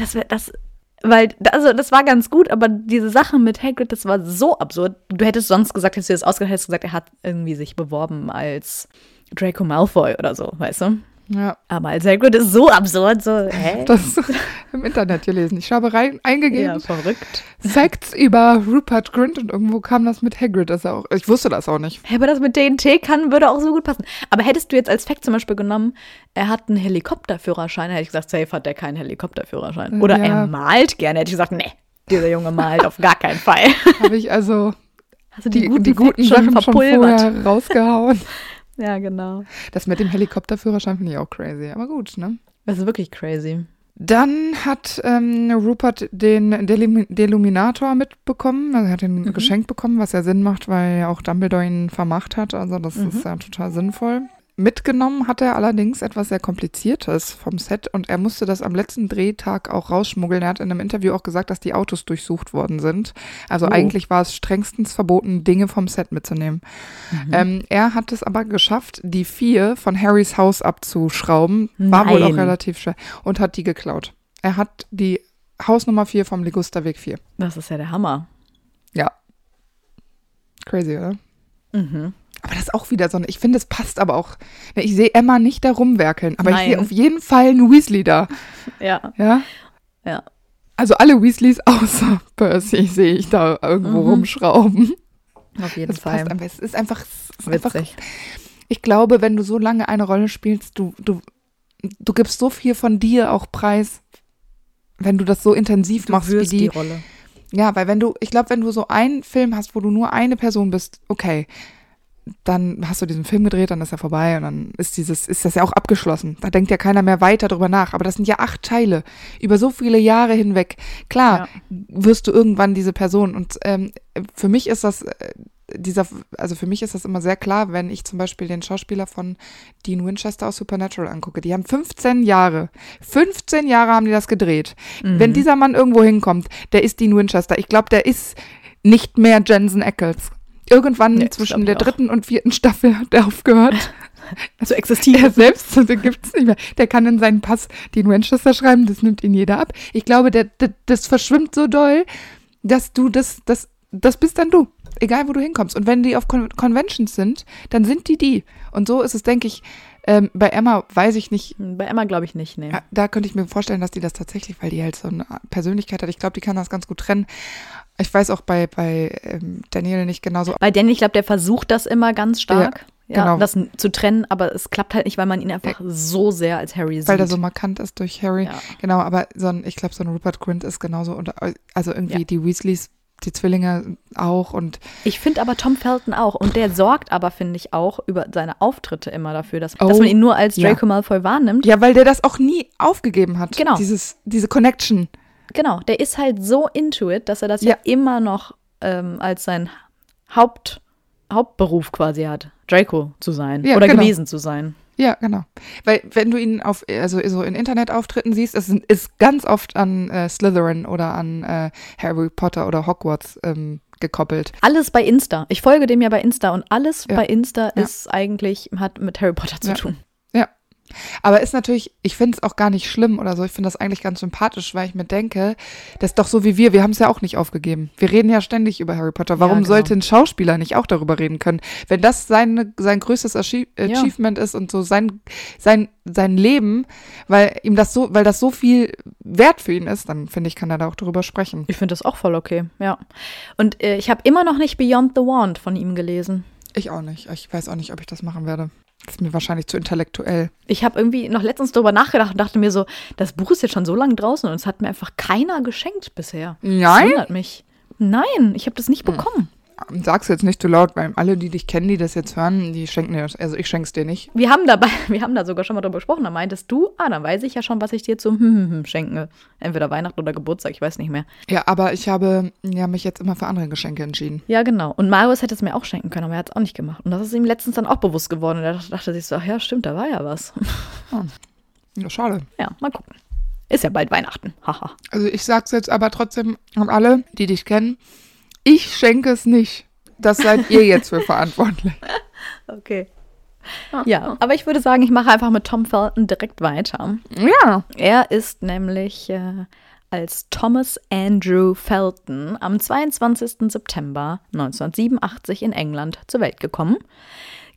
das war ganz gut, aber diese Sache mit Hagrid, das war so absurd. Du hättest sonst gesagt, hättest du das ausgedacht, hättest gesagt, er hat irgendwie sich beworben als Draco Malfoy oder so, weißt du? Ja. Aber als Hagrid ist so absurd, so, hä? Das im Internet gelesen. Ich habe eingegeben. Ja, verrückt. Facts über Rupert Grint und irgendwo kam das mit Hagrid. Ich wusste das auch nicht. Aber das mit DNT würde auch so gut passen. Aber hättest du jetzt als Fact zum Beispiel genommen, er hat einen Helikopterführerschein, hätte ich gesagt, safe hat er keinen Helikopterführerschein. Oder er malt gerne, hätte ich gesagt, nee, dieser Junge malt auf gar keinen Fall. Habe ich also die guten Sachen schon vorher rausgehauen. Ja, genau. Das mit dem Helikopterführerschein finde ich auch crazy. Aber gut, ne? Das ist wirklich crazy. Dann hat Rupert den Deluminator mitbekommen. Also er hat ihn geschenkt bekommen, was ja Sinn macht, weil ja auch Dumbledore ihn vermacht hat. Also das ist ja total sinnvoll. Mitgenommen hat er allerdings etwas sehr Kompliziertes vom Set und er musste das am letzten Drehtag auch rausschmuggeln. Er hat in einem Interview auch gesagt, dass die Autos durchsucht worden sind. Also eigentlich war es strengstens verboten, Dinge vom Set mitzunehmen. Er hat es aber geschafft, die 4 von Harrys Haus abzuschrauben. War wohl auch relativ schwer und hat die geklaut. Er hat die Hausnummer 4 vom Ligusterweg 4. Das ist ja der Hammer. Ja. Crazy, oder? Aber das ist auch wieder so, ich finde, es passt aber auch. Ich sehe Emma nicht da rumwerkeln, aber ich sehe auf jeden Fall einen Weasley da. Ja. Ja? Also alle Weasleys außer Percy sehe ich da irgendwo rumschrauben. Auf jeden Fall. Passt einfach. Es ist einfach witzig. Ich glaube, wenn du so lange eine Rolle spielst, du gibst so viel von dir auch preis, wenn du das so intensiv machst wie die Rolle. Ja, weil wenn du so einen Film hast, wo du nur eine Person bist, okay, dann hast du diesen Film gedreht, dann ist er vorbei und dann ist das ja auch abgeschlossen. Da denkt ja keiner mehr weiter drüber nach. Aber das sind ja 8 Teile über so viele Jahre hinweg. Klar, wirst du irgendwann diese Person. Und für mich ist das für mich ist das immer sehr klar, wenn ich zum Beispiel den Schauspieler von Dean Winchester aus Supernatural angucke. Die haben 15 Jahre haben die das gedreht. Wenn dieser Mann irgendwo hinkommt, der ist Dean Winchester. Ich glaube, der ist nicht mehr Jensen Ackles. Irgendwann zwischen der 3. und 4. Staffel hat er aufgehört zu existieren. Er selbst, den gibt es nicht mehr. Der kann in seinen Pass Dean Winchester schreiben, das nimmt ihn jeder ab. Ich glaube, das verschwimmt so doll, dass du das bist dann du. Egal, wo du hinkommst. Und wenn die auf Conventions sind, dann sind die. Und so ist es, denke ich, bei Emma weiß ich nicht. Bei Emma glaube ich nicht, nee. Da könnte ich mir vorstellen, dass die das tatsächlich, weil die halt so eine Persönlichkeit hat. Ich glaube, die kann das ganz gut trennen. Ich weiß auch bei Daniel nicht genauso. Bei Daniel, ich glaube, der versucht das immer ganz stark, genau. Das zu trennen, aber es klappt halt nicht, weil man ihn einfach so sehr als Harry sieht. Weil der so markant ist durch Harry. Ja. Genau, aber ich glaube, so ein Rupert Grint ist genauso. Also irgendwie die Weasleys, die Zwillinge auch. Und ich finde aber Tom Felton auch. Und der sorgt aber, finde ich, auch über seine Auftritte immer dafür, dass man ihn nur als Draco Malfoy wahrnimmt. Ja, weil der das auch nie aufgegeben hat. Genau. Diese Connection. Genau, der ist halt so into it, dass er das ja immer noch als sein Hauptberuf quasi hat, Draco zu sein oder gewesen zu sein. Ja, genau. Weil wenn du ihn so in Internetauftritten siehst, es ist ganz oft an Slytherin oder an Harry Potter oder Hogwarts gekoppelt. Alles bei Insta. Ich folge dem ja bei Insta und alles bei Insta hat mit Harry Potter zu tun. Ja. Aber ist natürlich, ich finde es auch gar nicht schlimm oder so. Ich finde das eigentlich ganz sympathisch, weil ich mir denke, das ist doch so wie wir haben es ja auch nicht aufgegeben. Wir reden ja ständig über Harry Potter. Warum sollte ein Schauspieler nicht auch darüber reden können? Wenn das sein größtes Achievement ist und so sein Leben, weil das so viel wert für ihn ist, dann finde ich, kann er da auch darüber sprechen. Ich finde das auch voll okay, ja. Und ich habe immer noch nicht Beyond the Wand von ihm gelesen. Ich auch nicht. Ich weiß auch nicht, ob ich das machen werde. Das ist mir wahrscheinlich zu intellektuell. Ich habe irgendwie noch letztens darüber nachgedacht und dachte mir so, das Buch ist jetzt schon so lange draußen und es hat mir einfach keiner geschenkt bisher. Nein? Das wundert mich. Nein, ich habe das nicht bekommen. Sag's jetzt nicht zu laut, weil alle, die dich kennen, die das jetzt hören, die schenken dir das. Also ich schenk's dir nicht. Wir haben da sogar schon mal drüber gesprochen. Da meintest du, dann weiß ich ja schon, was ich dir zum schenke. Entweder Weihnachten oder Geburtstag, ich weiß nicht mehr. Ja, aber ich habe mich jetzt immer für andere Geschenke entschieden. Ja, genau. Und Marius hätte es mir auch schenken können, aber er hat es auch nicht gemacht. Und das ist ihm letztens dann auch bewusst geworden. Und er dachte sich so, ach ja, stimmt, da war ja was. Ja, schade. Ja, mal gucken. Ist ja bald Weihnachten. Haha. Also ich sag's jetzt aber trotzdem an alle, die dich kennen, ich schenke es nicht. Das seid ihr jetzt für verantwortlich. Okay. Ja, aber ich würde sagen, ich mache einfach mit Tom Felton direkt weiter. Ja. Er ist nämlich als Thomas Andrew Felton am 22. September 1987 in England zur Welt gekommen.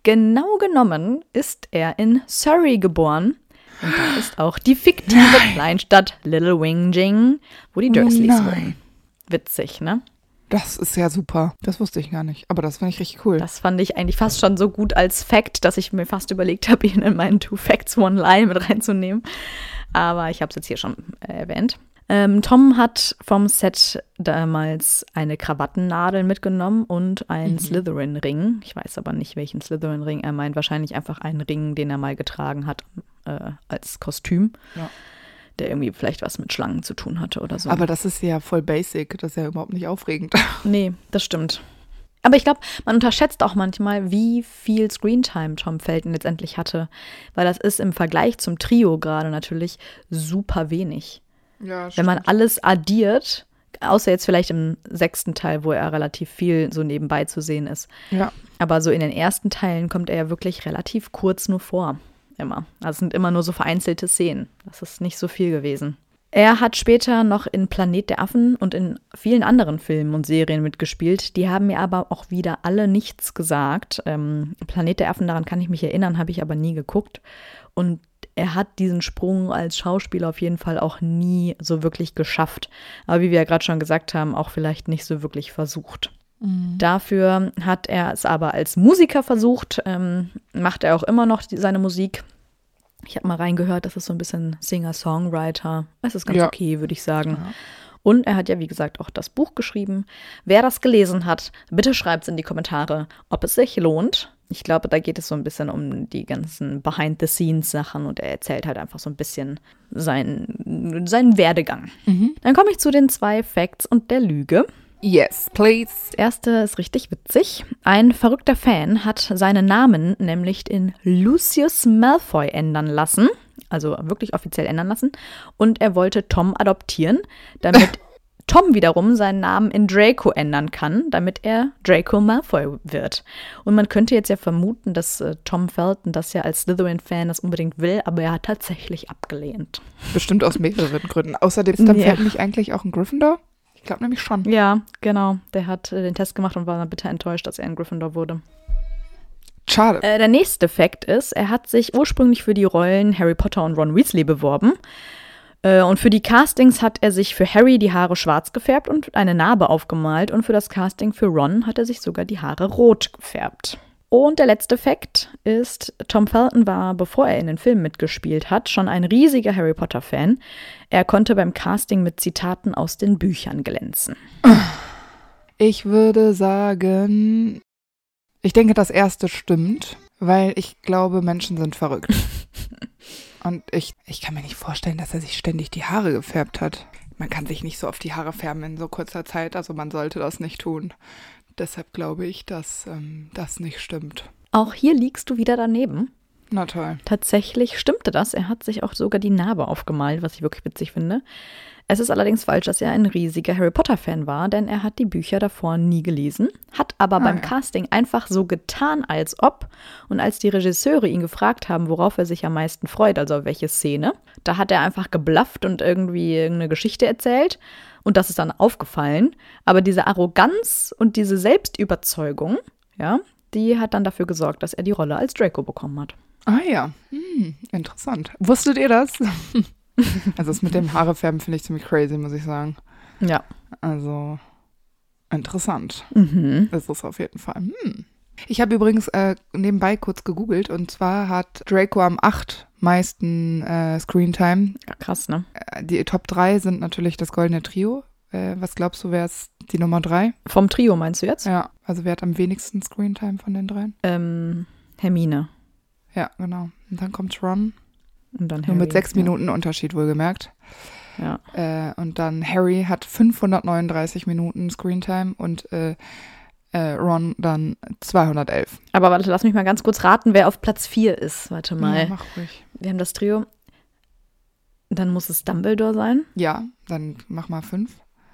Genau genommen ist er in Surrey geboren. Und da ist auch die fiktive Kleinstadt Little Whinging, wo die Dursleys wohnen. Witzig, ne? Das ist ja super. Das wusste ich gar nicht. Aber das fand ich richtig cool. Das fand ich eigentlich fast schon so gut als Fact, dass ich mir fast überlegt habe, ihn in meinen 2 Facts, 1 Lie mit reinzunehmen. Aber ich habe es jetzt hier schon erwähnt. Tom hat vom Set damals eine Krawattennadel mitgenommen und einen Slytherin-Ring. Ich weiß aber nicht, welchen Slytherin-Ring er meint. Wahrscheinlich einfach einen Ring, den er mal getragen hat als Kostüm. Ja. Der irgendwie vielleicht was mit Schlangen zu tun hatte oder so. Aber das ist ja voll basic, das ist ja überhaupt nicht aufregend. Nee, das stimmt. Aber ich glaube, man unterschätzt auch manchmal, wie viel Screentime Tom Felton letztendlich hatte. Weil das ist im Vergleich zum Trio gerade natürlich super wenig. Ja, wenn man alles addiert, außer jetzt vielleicht im 6. Teil, wo er relativ viel so nebenbei zu sehen ist. Ja. Aber so in den ersten Teilen kommt er ja wirklich relativ kurz nur vor. Immer. Also es sind immer nur so vereinzelte Szenen. Das ist nicht so viel gewesen. Er hat später noch in Planet der Affen und in vielen anderen Filmen und Serien mitgespielt. Die haben mir aber auch wieder alle nichts gesagt. Planet der Affen, daran kann ich mich erinnern, habe ich aber nie geguckt. Und er hat diesen Sprung als Schauspieler auf jeden Fall auch nie so wirklich geschafft. Aber wie wir ja gerade schon gesagt haben, auch vielleicht nicht so wirklich versucht. Dafür hat er es aber als Musiker versucht, macht er auch immer noch seine Musik. Ich habe mal reingehört, das ist so ein bisschen Singer-Songwriter. Es ist ganz okay, würde ich sagen. Ja. Und er hat ja, wie gesagt, auch das Buch geschrieben. Wer das gelesen hat, bitte schreibt es in die Kommentare, ob es sich lohnt. Ich glaube, da geht es so ein bisschen um die ganzen Behind-the-Scenes-Sachen und er erzählt halt einfach so ein bisschen seinen Werdegang. Dann komme ich zu den 2 Facts und der Lüge. Yes, please. Das erste ist richtig witzig. Ein verrückter Fan hat seinen Namen nämlich in Lucius Malfoy ändern lassen. Also wirklich offiziell ändern lassen. Und er wollte Tom adoptieren, damit Tom wiederum seinen Namen in Draco ändern kann, damit er Draco Malfoy wird. Und man könnte jetzt ja vermuten, dass Tom Felton das ja als Slytherin-Fan das unbedingt will, aber er hat tatsächlich abgelehnt. Bestimmt aus mehreren Gründen. Außerdem ist dann Felton nicht eigentlich auch ein Gryffindor? Ich glaube nämlich schon. Ja, genau. Der hat den Test gemacht und war dann bitter enttäuscht, dass er ein Gryffindor wurde. Schade. Der nächste Fakt ist, er hat sich ursprünglich für die Rollen Harry Potter und Ron Weasley beworben. Und für die Castings hat er sich für Harry die Haare schwarz gefärbt und eine Narbe aufgemalt. Und für das Casting für Ron hat er sich sogar die Haare rot gefärbt. Und der letzte Fakt ist, Tom Felton war, bevor er in den Filmen mitgespielt hat, schon ein riesiger Harry Potter-Fan. Er konnte beim Casting mit Zitaten aus den Büchern glänzen. Ich würde sagen, ich denke, das erste stimmt, weil ich glaube, Menschen sind verrückt. Und ich kann mir nicht vorstellen, dass er sich ständig die Haare gefärbt hat. Man kann sich nicht so oft die Haare färben in so kurzer Zeit, also man sollte das nicht tun. Deshalb glaube ich, dass das nicht stimmt. Auch hier liegst du wieder daneben. Na toll. Tatsächlich stimmte das. Er hat sich auch sogar die Narbe aufgemalt, was ich wirklich witzig finde. Es ist allerdings falsch, dass er ein riesiger Harry Potter-Fan war, denn er hat die Bücher davor nie gelesen, hat aber beim Casting einfach so getan, als ob. Und als die Regisseure ihn gefragt haben, worauf er sich am meisten freut, also auf welche Szene, da hat er einfach geblufft und irgendwie eine Geschichte erzählt. Und das ist dann aufgefallen. Aber diese Arroganz und diese Selbstüberzeugung, ja, die hat dann dafür gesorgt, dass er die Rolle als Draco bekommen hat. Ah ja, interessant. Wusstet ihr das? Also das mit dem Haarefärben finde ich ziemlich crazy, muss ich sagen. Ja. Also interessant. Das ist auf jeden Fall. Ich habe übrigens nebenbei kurz gegoogelt und zwar hat Draco am 8 meisten Screentime. Ja, krass, ne? Die Top 3 sind natürlich das Goldene Trio. Was glaubst du, wer ist die Nummer 3? Vom Trio meinst du jetzt? Ja, also wer hat am wenigsten Screentime von den dreien? Hermine. Ja, genau. Und dann kommt Ron. Und dann Harry. Nur mit 6 Minuten Unterschied wohlgemerkt. Ja. Und dann Harry hat 539 Minuten Screentime und Ron dann 211. Aber warte, lass mich mal ganz kurz raten, wer auf Platz 4 ist. Warte mal. Ja, mach ruhig. Wir haben das Trio. Dann muss es Dumbledore sein. Ja, dann mach mal 5.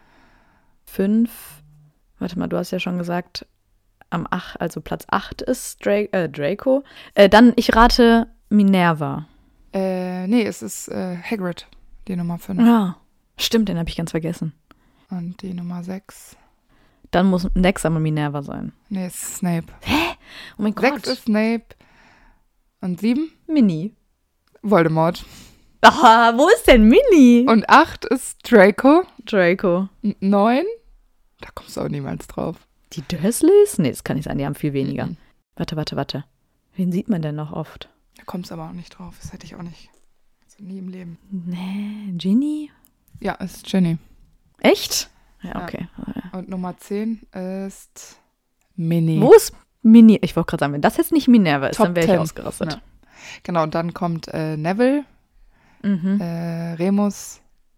5. Warte mal, du hast ja schon gesagt, also Platz 8 ist Draco. Dann, ich rate Minerva. Nee, es ist Hagrid, die Nummer 5. Ja, stimmt, den habe ich ganz vergessen. Und die Nummer 6. Dann muss Nex aber Minerva sein. Nee, es ist Snape. Hä? Oh mein Gott. 6 ist Snape. Und 7? Minnie. Voldemort. Ah, wo ist denn Minnie? Und 8 ist Draco. Draco. Und 9? Da kommst du auch niemals drauf. Die Dursleys? Nee, das kann nicht sein, die haben viel weniger. Mhm. Warte. Wen sieht man denn noch oft? Da kommst du aber auch nicht drauf. Das hätte ich auch nicht. Also nie im Leben. Nee, Ginny? Ja, ist Ginny. Echt? Ja, okay. Und Nummer 10 ist Minnie. Wo ist Minnie? Ich wollte gerade sagen, wenn das jetzt nicht Minerva ist, Top dann wäre ich 10. ausgerastet. Ja. Genau, und dann kommt Neville, Remus,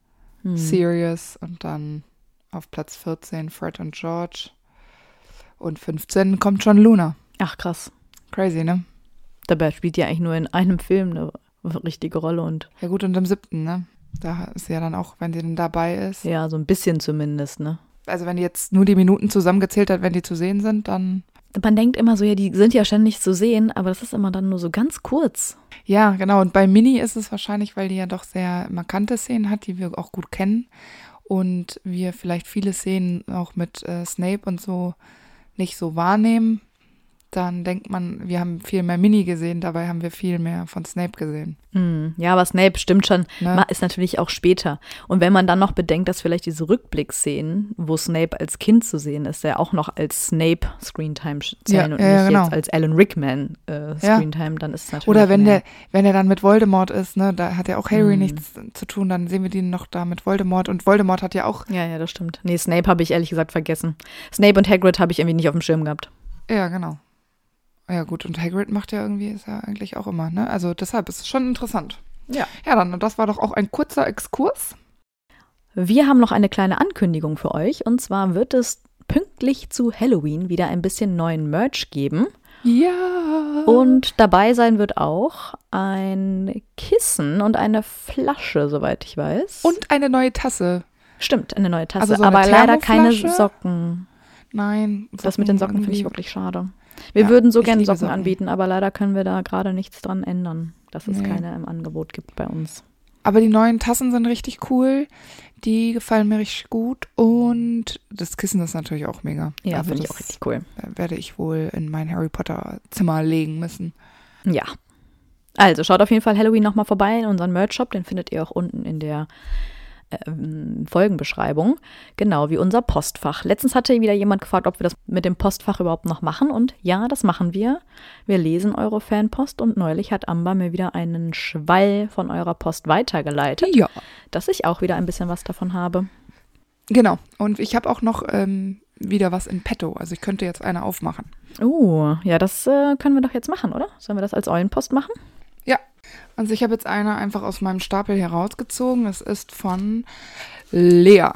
Sirius und dann auf Platz 14 Fred und George. Und 15 kommt schon Luna. Ach, krass. Crazy, ne? Dabei spielt die eigentlich nur in einem Film eine richtige Rolle und. Ja gut, und im 7., ne? Da ist sie ja dann auch, wenn sie dann dabei ist. Ja, so ein bisschen zumindest, ne? Also wenn die jetzt nur die Minuten zusammengezählt hat, wenn die zu sehen sind, dann. Man denkt immer so, ja, die sind ja ständig zu sehen, aber das ist immer dann nur so ganz kurz. Ja, genau. Und bei Minnie ist es wahrscheinlich, weil die ja doch sehr markante Szenen hat, die wir auch gut kennen. Und wir vielleicht viele Szenen auch mit Snape und so nicht so wahrnehmen. Dann denkt man, wir haben viel mehr Minnie gesehen, dabei haben wir viel mehr von Snape gesehen. Ja, aber Snape stimmt schon, Ne? ist natürlich auch später. Und wenn man dann noch bedenkt, dass vielleicht diese Rückblickszenen, wo Snape als Kind zu sehen ist, der auch noch als Snape Screentime zählen und nicht genau. jetzt als Alan Rickman Screentime, dann ist es natürlich Oder wenn mehr. der dann mit Voldemort ist, ne, da hat ja auch Harry nichts zu tun, dann sehen wir den noch da mit Voldemort. Und Voldemort hat ja auch. Ja, das stimmt. Nee, Snape habe ich ehrlich gesagt vergessen. Snape und Hagrid habe ich irgendwie nicht auf dem Schirm gehabt. Ja, genau. Ja gut, und Hagrid macht ja irgendwie, ist ja eigentlich auch immer, ne? Also deshalb ist es schon interessant. Ja. Ja, dann, das war doch auch ein kurzer Exkurs. Wir haben noch eine kleine Ankündigung für euch. Und zwar wird es pünktlich zu Halloween wieder ein bisschen neuen Merch geben. Ja. Und dabei sein wird auch ein Kissen und eine Flasche, soweit ich weiß. Und eine neue Tasse. Stimmt, eine neue Tasse. Also so eine aber leider keine Thermoflasche? Socken. Nein. Das mit den Socken finde ich irgendwie- wirklich schade. Wir Ja, würden so ich gerne liebe Socken Socken. anbieten, aber leider können wir da gerade nichts dran ändern, dass es Nee. keine im Angebot gibt bei uns. Aber die neuen Tassen sind richtig cool. Die gefallen mir richtig gut. Und das Kissen ist natürlich auch mega. Ja, Also finde ich das auch richtig cool. werde ich wohl in mein Harry Potter Zimmer legen müssen. Ja. Also schaut auf jeden Fall Halloween nochmal vorbei in unseren Merch-Shop. Den findet ihr auch unten in der Folgenbeschreibung. Genau, wie unser Postfach. Letztens hatte wieder jemand gefragt, ob wir das mit dem Postfach überhaupt noch machen. Und ja, das machen wir. Wir lesen eure Fanpost und neulich hat Amber mir wieder einen Schwall von eurer Post weitergeleitet, Ja. dass ich auch wieder ein bisschen was davon habe. Genau. Und ich habe auch noch wieder was in petto. Also ich könnte jetzt eine aufmachen. Ja, das können wir doch jetzt machen, oder? Sollen wir das als Eulenpost machen? Ja. Also ich habe jetzt eine einfach aus meinem Stapel herausgezogen. Es ist von Lea.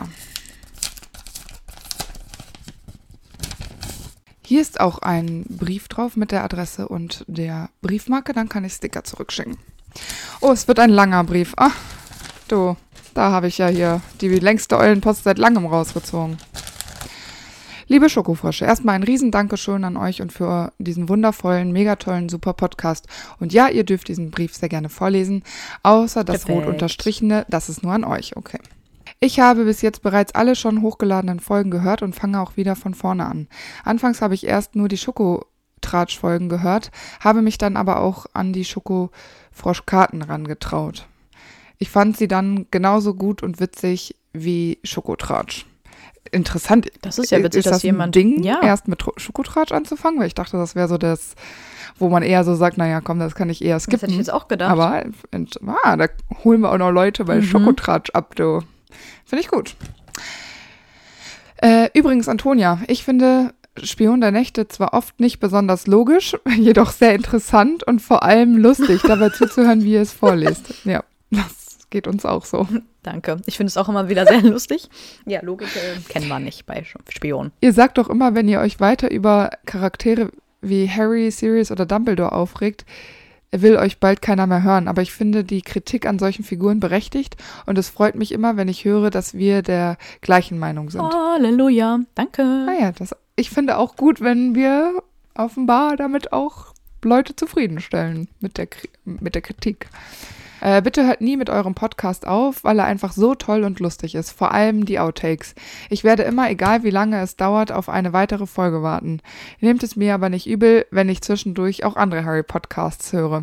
Hier ist auch ein Brief drauf mit der Adresse und der Briefmarke. Dann kann ich Sticker zurückschicken. Oh, es wird ein langer Brief. Ach, du, da habe ich ja hier die längste Eulenpost seit langem rausgezogen. Liebe Schokofrösche, erstmal ein riesen Dankeschön an euch und für diesen wundervollen, mega tollen, super Podcast. Und ja, ihr dürft diesen Brief sehr gerne vorlesen, außer das Perfekt. rot unterstrichene, das ist nur an euch, okay. Ich habe bis jetzt bereits alle schon hochgeladenen Folgen gehört und fange auch wieder von vorne an. Anfangs habe ich erst nur die Schokotratsch-Folgen gehört, habe mich dann aber auch an die Schokofroschkarten rangetraut. Ich fand sie dann genauso gut und witzig wie Schokotratsch. Interessant. Das ist ja witzig, ist dass das jemand- ein Ding, ja. erst mit Schokotratsch anzufangen? Weil ich dachte, das wäre so das, wo man eher so sagt, naja, komm, das kann ich eher Das skippen. hätte ich jetzt auch gedacht. Aber da holen wir auch noch Leute bei Schokotratsch ab, du. Finde ich gut. Übrigens, Antonia, ich finde Spion der Nächte zwar oft nicht besonders logisch, jedoch sehr interessant und vor allem lustig, dabei zuzuhören, wie ihr es vorlest. Ja, das geht uns auch so. Danke. Ich finde es auch immer wieder sehr lustig. Ja, Logik kennen wir nicht bei Spion. Ihr sagt doch immer, wenn ihr euch weiter über Charaktere wie Harry, Sirius oder Dumbledore aufregt, will euch bald keiner mehr hören. Aber ich finde die Kritik an solchen Figuren berechtigt und es freut mich immer, wenn ich höre, dass wir der gleichen Meinung sind. Halleluja. Danke. Naja, ich finde auch gut, wenn wir offenbar damit auch Leute zufriedenstellen mit der Kritik. Bitte hört nie mit eurem Podcast auf, weil er einfach so toll und lustig ist. Vor allem die Outtakes. Ich werde immer, egal wie lange es dauert, auf eine weitere Folge warten. Nehmt es mir aber nicht übel, wenn ich zwischendurch auch andere Harry-Podcasts höre.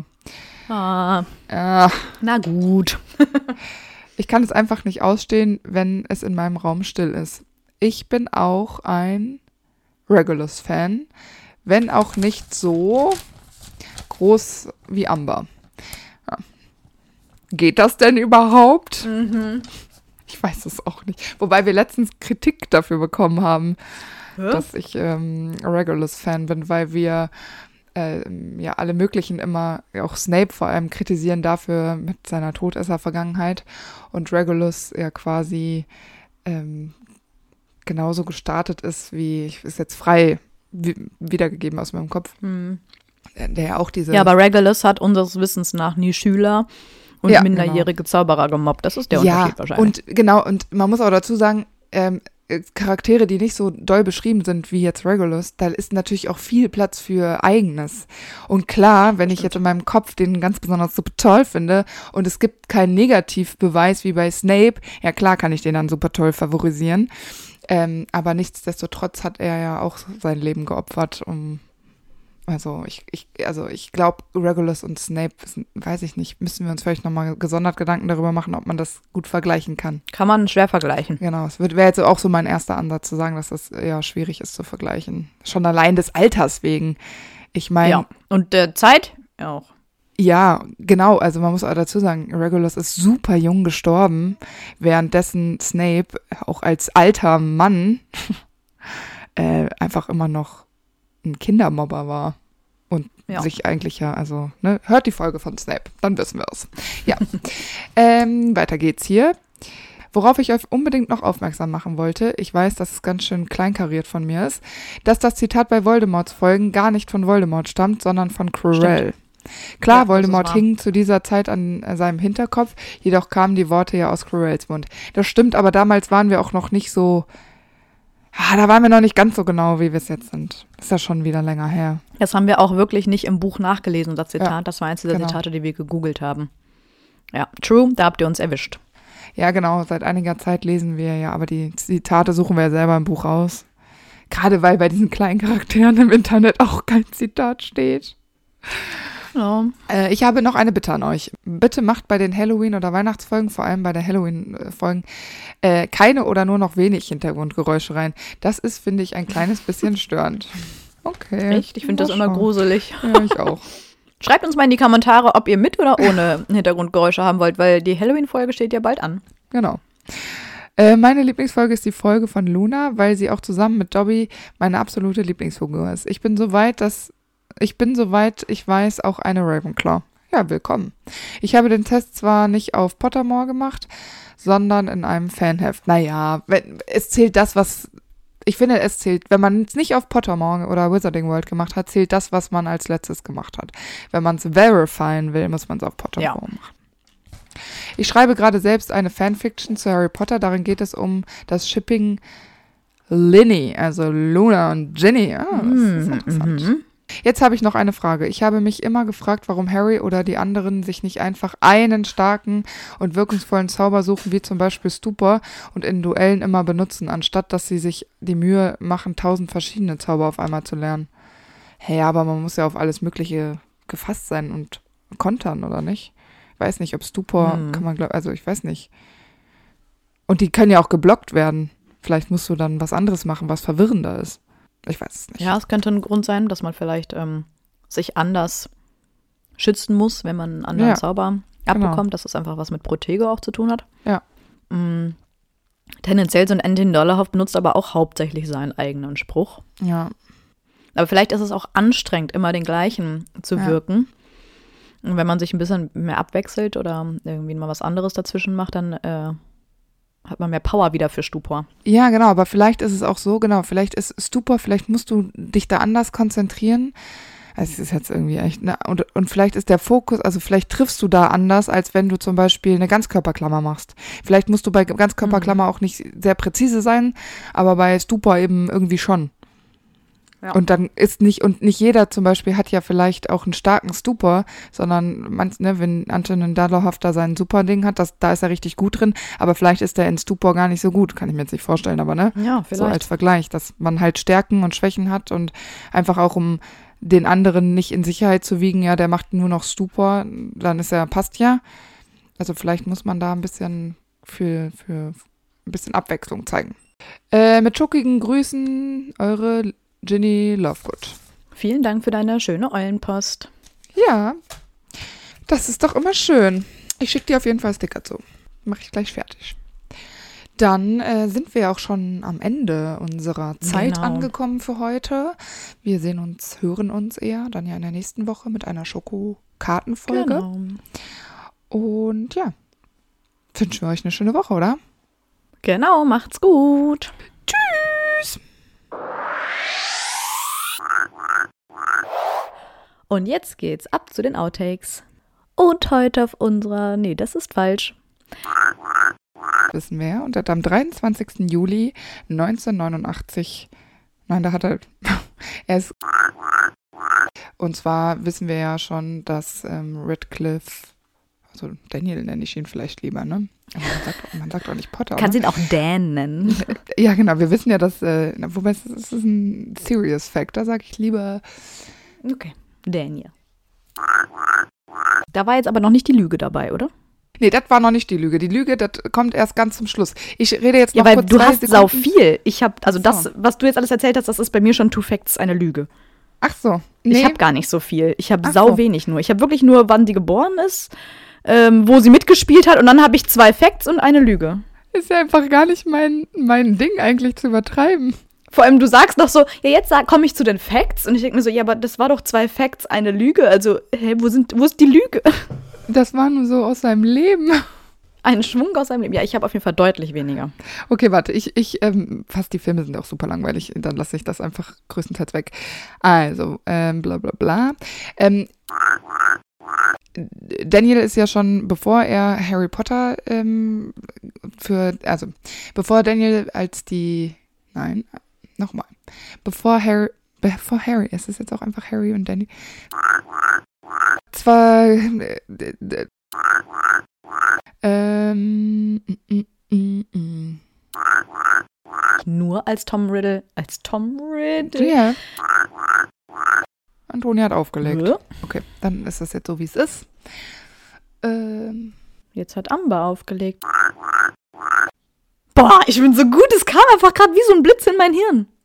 Na gut. Ich kann es einfach nicht ausstehen, wenn es in meinem Raum still ist. Ich bin auch ein Regulus-Fan, wenn auch nicht so groß wie Amber. Ja. Geht das denn überhaupt? Ich weiß es auch nicht. Wobei wir letztens Kritik dafür bekommen haben, dass ich Regulus-Fan bin, weil wir ja alle möglichen immer, auch Snape vor allem, kritisieren dafür mit seiner Todesser-Vergangenheit und Regulus ja quasi genauso gestartet ist wie, ich ist jetzt frei wiedergegeben aus meinem Kopf, der ja auch diese... Ja, aber Regulus hat unseres Wissens nach nie Schüler und minderjährige Zauberer gemobbt. Das ist der Unterschied wahrscheinlich. Und man muss auch dazu sagen, Charaktere, die nicht so doll beschrieben sind wie jetzt Regulus, da ist natürlich auch viel Platz für Eigenes. Und klar, wenn ich jetzt in meinem Kopf den ganz besonders super toll finde und es gibt keinen Negativbeweis wie bei Snape, ja klar kann ich den dann super toll favorisieren. Aber nichtsdestotrotz hat er ja auch sein Leben geopfert, Also ich glaube, Regulus und Snape, weiß ich nicht, müssen wir uns vielleicht nochmal gesondert Gedanken darüber machen, ob man das gut vergleichen kann. Kann man schwer vergleichen. Genau, es wäre jetzt auch so mein erster Ansatz zu sagen, dass das eher schwierig ist zu vergleichen. Schon allein des Alters wegen. Ich meine... Ja, und der Zeit auch. Ja, genau, also man muss auch dazu sagen, Regulus ist super jung gestorben, währenddessen Snape auch als alter Mann einfach immer noch ein Kindermobber war und sich eigentlich hört die Folge von Snape, dann wissen wir es. Ja, weiter geht's hier. Worauf ich euch unbedingt noch aufmerksam machen wollte, ich weiß, dass es ganz schön kleinkariert von mir ist, dass das Zitat bei Voldemorts Folgen gar nicht von Voldemort stammt, sondern von Quirrell. Klar, ja, Voldemort hing zu dieser Zeit an seinem Hinterkopf, jedoch kamen die Worte ja aus Quirrells Mund. Das stimmt, aber damals waren wir auch noch nicht so... da waren wir noch nicht ganz so genau, wie wir es jetzt sind. Ist ja schon wieder länger her. Das haben wir auch wirklich nicht im Buch nachgelesen, das Zitat. Ja, das war eins dieser Zitate, die wir gegoogelt haben. Ja, true, da habt ihr uns erwischt. Ja, genau, seit einiger Zeit lesen wir ja, aber die Zitate suchen wir ja selber im Buch raus. Gerade weil bei diesen kleinen Charakteren im Internet auch kein Zitat steht. Ja. Ich habe noch eine Bitte an euch. Bitte macht bei den Halloween- oder Weihnachtsfolgen, vor allem bei der Halloween-Folgen, keine oder nur noch wenig Hintergrundgeräusche rein. Das ist, finde ich, ein kleines bisschen störend. Okay. Echt? Ich finde das immer gruselig. Ja, ich auch. Schreibt uns mal in die Kommentare, ob ihr mit oder ohne Hintergrundgeräusche haben wollt, weil die Halloween-Folge steht ja bald an. Genau. Meine Lieblingsfolge ist die Folge von Luna, weil sie auch zusammen mit Dobby meine absolute Lieblingsfigur ist. Ich bin soweit ich weiß, auch eine Ravenclaw. Ja, willkommen. Ich habe den Test zwar nicht auf Pottermore gemacht, sondern in einem Fanheft. Naja, es zählt das, was... Ich finde, es zählt, wenn man es nicht auf Pottermore oder Wizarding World gemacht hat, zählt das, was man als letztes gemacht hat. Wenn man es verifieren will, muss man es auf Pottermore machen. Ich schreibe gerade selbst eine Fanfiction zu Harry Potter. Darin geht es um das Shipping Linny, also Luna und Ginny. Das ist interessant. Jetzt habe ich noch eine Frage. Ich habe mich immer gefragt, warum Harry oder die anderen sich nicht einfach einen starken und wirkungsvollen Zauber suchen, wie zum Beispiel Stupor, und in Duellen immer benutzen, anstatt dass sie sich die Mühe machen, 1000 verschiedene Zauber auf einmal zu lernen. Hey, aber man muss ja auf alles Mögliche gefasst sein und kontern, oder nicht? Ich weiß nicht, ob Stupor kann man, ich weiß nicht. Und die können ja auch geblockt werden. Vielleicht musst du dann was anderes machen, was verwirrender ist. Ich weiß es nicht. Ja, es könnte ein Grund sein, dass man vielleicht sich anders schützen muss, wenn man einen anderen Zauber abbekommt, genau. Dass das einfach was mit Protego auch zu tun hat. Ja. Tendenziell sind Anton Dolohov benutzt aber auch hauptsächlich seinen eigenen Spruch. Ja. Aber vielleicht ist es auch anstrengend, immer den gleichen zu wirken. Und wenn man sich ein bisschen mehr abwechselt oder irgendwie mal was anderes dazwischen macht, dann hat man mehr Power wieder für Stupor. Ja, genau, aber vielleicht ist es auch so, vielleicht ist Stupor, vielleicht musst du dich da anders konzentrieren. Also es ist jetzt irgendwie echt, und vielleicht ist der Fokus, also vielleicht triffst du da anders, als wenn du zum Beispiel eine Ganzkörperklammer machst. Vielleicht musst du bei Ganzkörperklammer auch nicht sehr präzise sein, aber bei Stupor eben irgendwie schon. Ja. Und dann nicht jeder zum Beispiel hat ja vielleicht auch einen starken Stupor, sondern wenn Antonin Dahlohov da sein Super-Ding hat, da ist er richtig gut drin, aber vielleicht ist er in Stupor gar nicht so gut, kann ich mir jetzt nicht vorstellen, aber Ja, vielleicht. so als Vergleich, dass man halt Stärken und Schwächen hat und einfach auch um den anderen nicht in Sicherheit zu wiegen, ja, der macht nur noch Stupor, dann passt ja. Also vielleicht muss man da ein bisschen für ein bisschen Abwechslung zeigen. Mit schockigen Grüßen, eure Ginny Lovegood. Vielen Dank für deine schöne Eulenpost. Ja, das ist doch immer schön. Ich schicke dir auf jeden Fall Sticker zu. Mache ich gleich fertig. Dann sind wir auch schon am Ende unserer Zeit angekommen für heute. Wir hören uns eher dann ja in der nächsten Woche mit einer Schoko-Kartenfolge. Genau. Und ja, wünschen wir euch eine schöne Woche, oder? Genau, macht's gut. Tschüss. Und jetzt geht's ab zu den Outtakes. Und heute auf unserer, das ist falsch. Wissen wir, und am 23. Juli 1989, da hat er ist, und zwar wissen wir ja schon, dass Radcliffe, also Daniel nenne ich ihn vielleicht lieber, ne? Aber man sagt auch nicht Potter. Kannst ihn auch Dan nennen. Ja, genau, wir wissen ja, dass, wobei es ist ein Serious Fact, da sage ich lieber. Okay, Daniel. Da war jetzt aber noch nicht die Lüge dabei, oder? Nee, das war noch nicht die Lüge. Die Lüge, das kommt erst ganz zum Schluss. Ich rede jetzt noch kurz. Ja, weil kurz du hast Sekunden. sau viel. Das, was du jetzt alles erzählt hast, das ist bei mir schon 2 Facts eine Lüge. Ach so. Nee. Ich habe gar nicht so viel. Ich habe wenig nur. Ich habe wirklich nur, wann die geboren ist, wo sie mitgespielt hat und dann habe ich 2 Facts und eine Lüge. Ist ja einfach gar nicht mein Ding eigentlich zu übertreiben. Vor allem, du sagst doch so, ja, jetzt komme ich zu den Facts. Und ich denke mir so, ja, aber das war doch 2 Facts, eine Lüge. Also, wo ist die Lüge? Das war nur so aus seinem Leben. Ein Schwung aus seinem Leben. Ja, ich habe auf jeden Fall deutlich weniger. Okay, warte, fast die Filme sind auch super langweilig. Dann lasse ich das einfach größtenteils weg. Also, bla bla bla. Daniel ist ja schon, bevor er Harry Potter bevor Daniel bevor Harry, ist es jetzt auch einfach Harry und Danny. Zwar nur als Tom Riddle. Ja. Antonia hat aufgelegt. Ja. Okay, dann ist das jetzt so, wie es ist. Jetzt hat Amber aufgelegt. Boah, ich bin so gut, es kam einfach gerade wie so ein Blitz in mein Hirn.